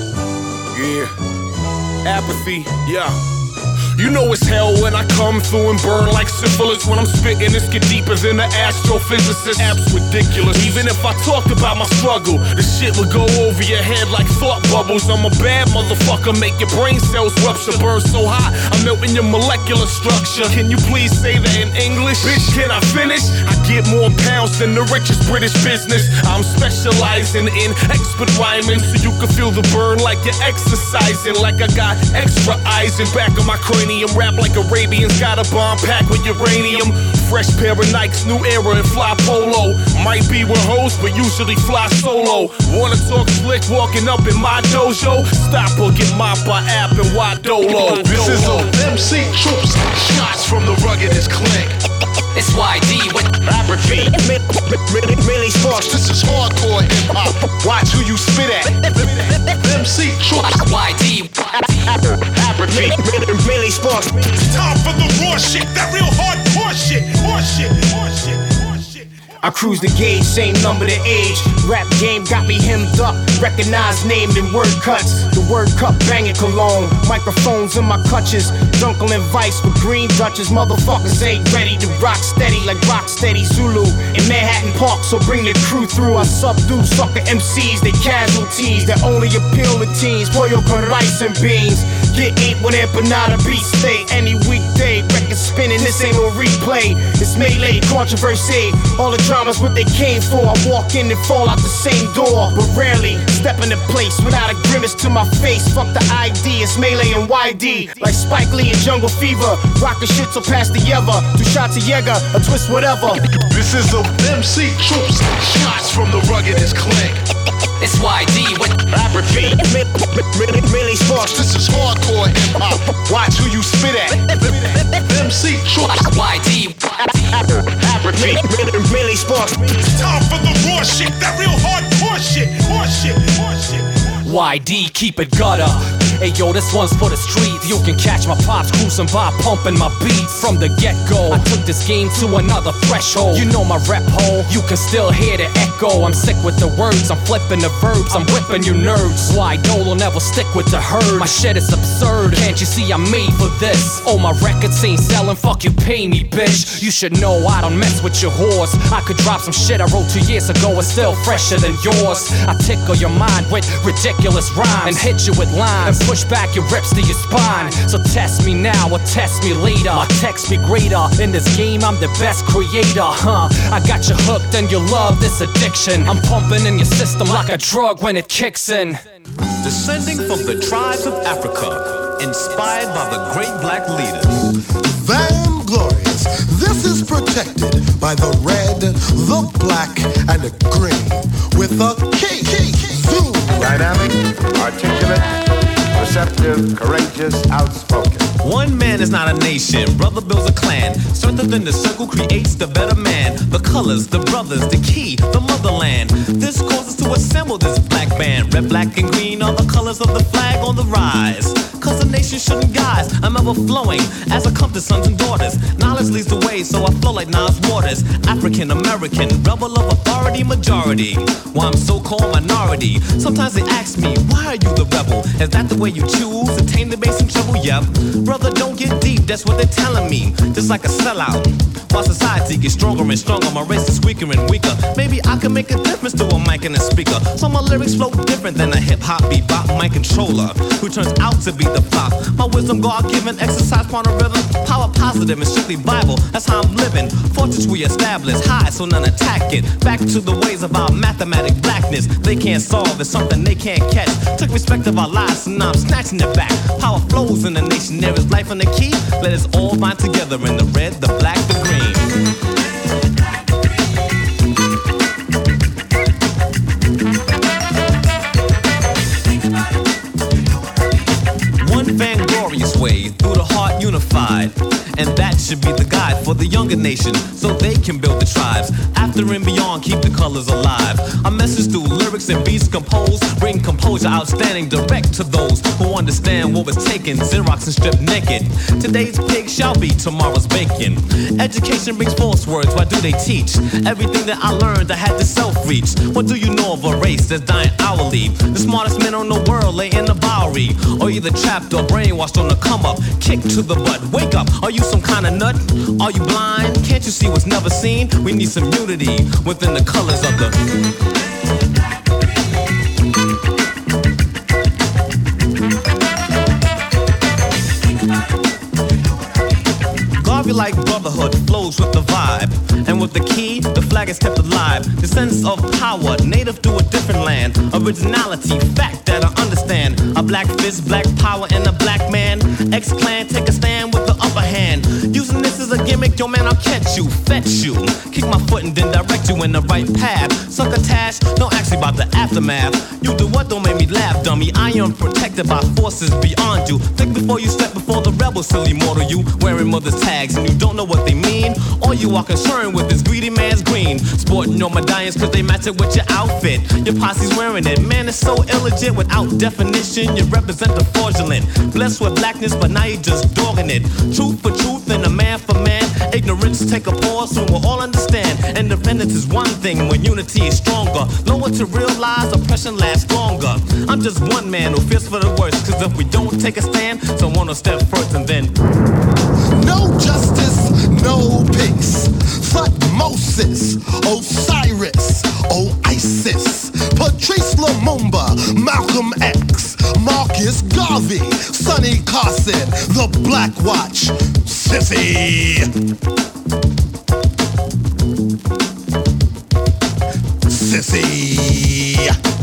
P: yeah. Apathy, yeah. You know it's hell when I come through and burn like syphilis. When I'm spitting, it's get deeper than the astrophysicist. Apps ridiculous. Even if I talked about my struggle, the shit would go over your head like thought bubbles. I'm a bad motherfucker, make your brain cells rupture. Burn so hot, I'm melting your molecular structure. Can you please say that in English? Bitch, can I finish? I get more pounds than the richest British business. I'm specializing in expert rhyming, so you can feel the burn like you're exercising. Like I got extra eyes in back of my cranium. Rap like Arabians, got a bomb packed with uranium. Fresh pair of Nikes, new era and fly polo. Might be with hoes, but usually fly solo. Wanna talk slick, walking up in my dojo. Stop or get mopped by App and Wadolo.
Q: This is a M C Troops, shots from the ruggedest clique.
R: It's Y D with apathy.
Q: Really, really sparks, this is hardcore hip hop. Watch who you spit at. M C Troops,
R: Y D
Q: apathy. Really sparks.
C: Time for the raw shit, that real hardcore shit. Horse shit, horse shit, horse shit.
J: I cruise the gauge, same number to age. Rap game got me hemmed up, recognized, named in word cuts. The word cup banging cologne, microphones in my clutches. Dunkel and Vice with green Dutchess. Motherfuckers ain't ready to rock steady like Rocksteady Zulu in Manhattan Park. So bring the crew through. I subdue sucker M Cs, they casualties that only appeal to teens. Pollo con rice and beans. Get eight when empanada beats stay any weekday. Record spinning, this ain't no replay. It's melee, controversy. All the drama's what they came for. I walk in and fall out the same door, but rarely step into place without a grimace to my face. Fuck the I D, it's melee and Y D. Like Spike Lee and Jungle Fever. Rockin' shit so past the ever. Two shots of Jäger, a twist whatever.
Q: This is a M C Troops. Shots from the ruggedest click.
R: It's Y D with
J: Rapperfy. Melee Sparks.
Q: This is hardcore hip hop. Watch who you spit at. M C Troops.
R: Y D.
J: Rapperfy. Melee Sparks.
Q: It's time for the raw shit. That real hardcore shit. Horseshit. Horseshit.
R: Y D, keep it gutter. Hey yo, this one's for the streets. You can catch my pops cruising by, pumping my beats from the get-go. I took this game to another threshold. You know my rep hole, you can still hear the echo. I'm sick with the words, I'm flipping the verbs, I'm whipping your nerves. Why Dole never stick with the herd? My shit is absurd, can't you see I'm made for this? Oh, my records ain't selling, fuck you pay me, bitch. You should know I don't mess with your whores. I could drop some shit I wrote two years ago, it's still fresher than yours. I tickle your mind with ridiculous rhymes and hit you with lines. Push back your rips to your spine. So test me now or test me later. My text be greater. In this game, I'm the best creator, huh? I got you hooked and you love this addiction. I'm pumping in your system like a drug when it kicks in.
S: Descending from the tribes of Africa, inspired by the great black leaders.
T: Vainglorious. This is protected by the red, the black, and the green. With a key. Zoom.
U: Dynamic, articulate, receptive, courageous, outspoken.
S: One man is not a nation, brother builds a clan. Strengther than the circle creates the better man. The colors, the brothers, the key, the motherland. This causes to assemble this black band. Red, black, and green are the colors of the flag on the rise. Cause the nation shouldn't guise. I'm ever flowing as I come to sons and daughters. Knowledge leads the way, so I flow like Nile's waters. African American, rebel of authority majority. Why I'm so called minority. Sometimes they ask me, why are you the rebel? Is that the way you choose to tame the bass and treble? Yep. Brother, don't get deep, that's what they're telling me. Just like a sellout. While society gets stronger and stronger, my race is weaker and weaker. Maybe I can make a difference to a mic and a speaker. So my lyrics flow different than a hip-hop bebop mic controller who turns out to be the flop. My wisdom God-given, exercise quantum rhythm, power positive and strictly Bible. That's how I'm living. Fortress we establish high, so none attack it. Back to the ways of our mathematic blackness. They can't solve, it's something they can't catch. Took respect of our lives, and now I'm snatching it back. Power flows in the nation, there is life in the key. Let us all bind together in the red, the black, the green. One vainglorious way, through the heart unified. And that should be the guide for the younger nation, so they can build the tribes. After and beyond, keep the colors alive. A message through lyrics and beats composed. Bring composure outstanding direct to those who understand what was taken. Xerox and stripped naked. Today's pig shall be tomorrow's bacon. Education brings false words, why do they teach? Everything that I learned, I had to self-reach. What do you know of a race that's dying hourly? The smartest men on the world lay in the Bowery. Or either trapped or brainwashed on the come up. Kick to the butt, wake up, are you some kind of nut? Are you blind? Can't you see what's never seen? We need some unity within the colors of the... Like brotherhood flows with the vibe. And with the key, the flag is kept alive. The sense of power, native to a different land. Originality, fact that I understand. A black fist, black power, and a black man. X-Clan, take a stand with the upper hand. Using this as a gimmick, yo man, I'll catch you, fetch you. Kick my foot and then direct you in the right path. Succotash, don't ask me about the aftermath. You do what, don't make me laugh, dummy. I am protected by forces beyond you. Think before you step before the rebel, silly mortal. You wearing mother's tags and you don't know what they mean. All you are concerned with is greedy man's green. Sporting your medallions cause they match it with your outfit. Your posse's wearing it, man, it's so illegit. Without definition, you represent the fraudulent. Blessed with blackness, but now you're just dogging it. Truth for truth and a man for man. Ignorance take a pause, so we'll all understand. Independence is one thing when unity is stronger. Lower to realize oppression lasts longer. I'm just one man who fears for the worst, cause if we don't take a stand, someone will step first and then.
T: No justice, no peace. Thutmosis, Osiris, oh ISIS, Patrice Lumumba, Malcolm X, Marcus Garvey, Sonny Carson, the Black Watch, Sissy. Sissy.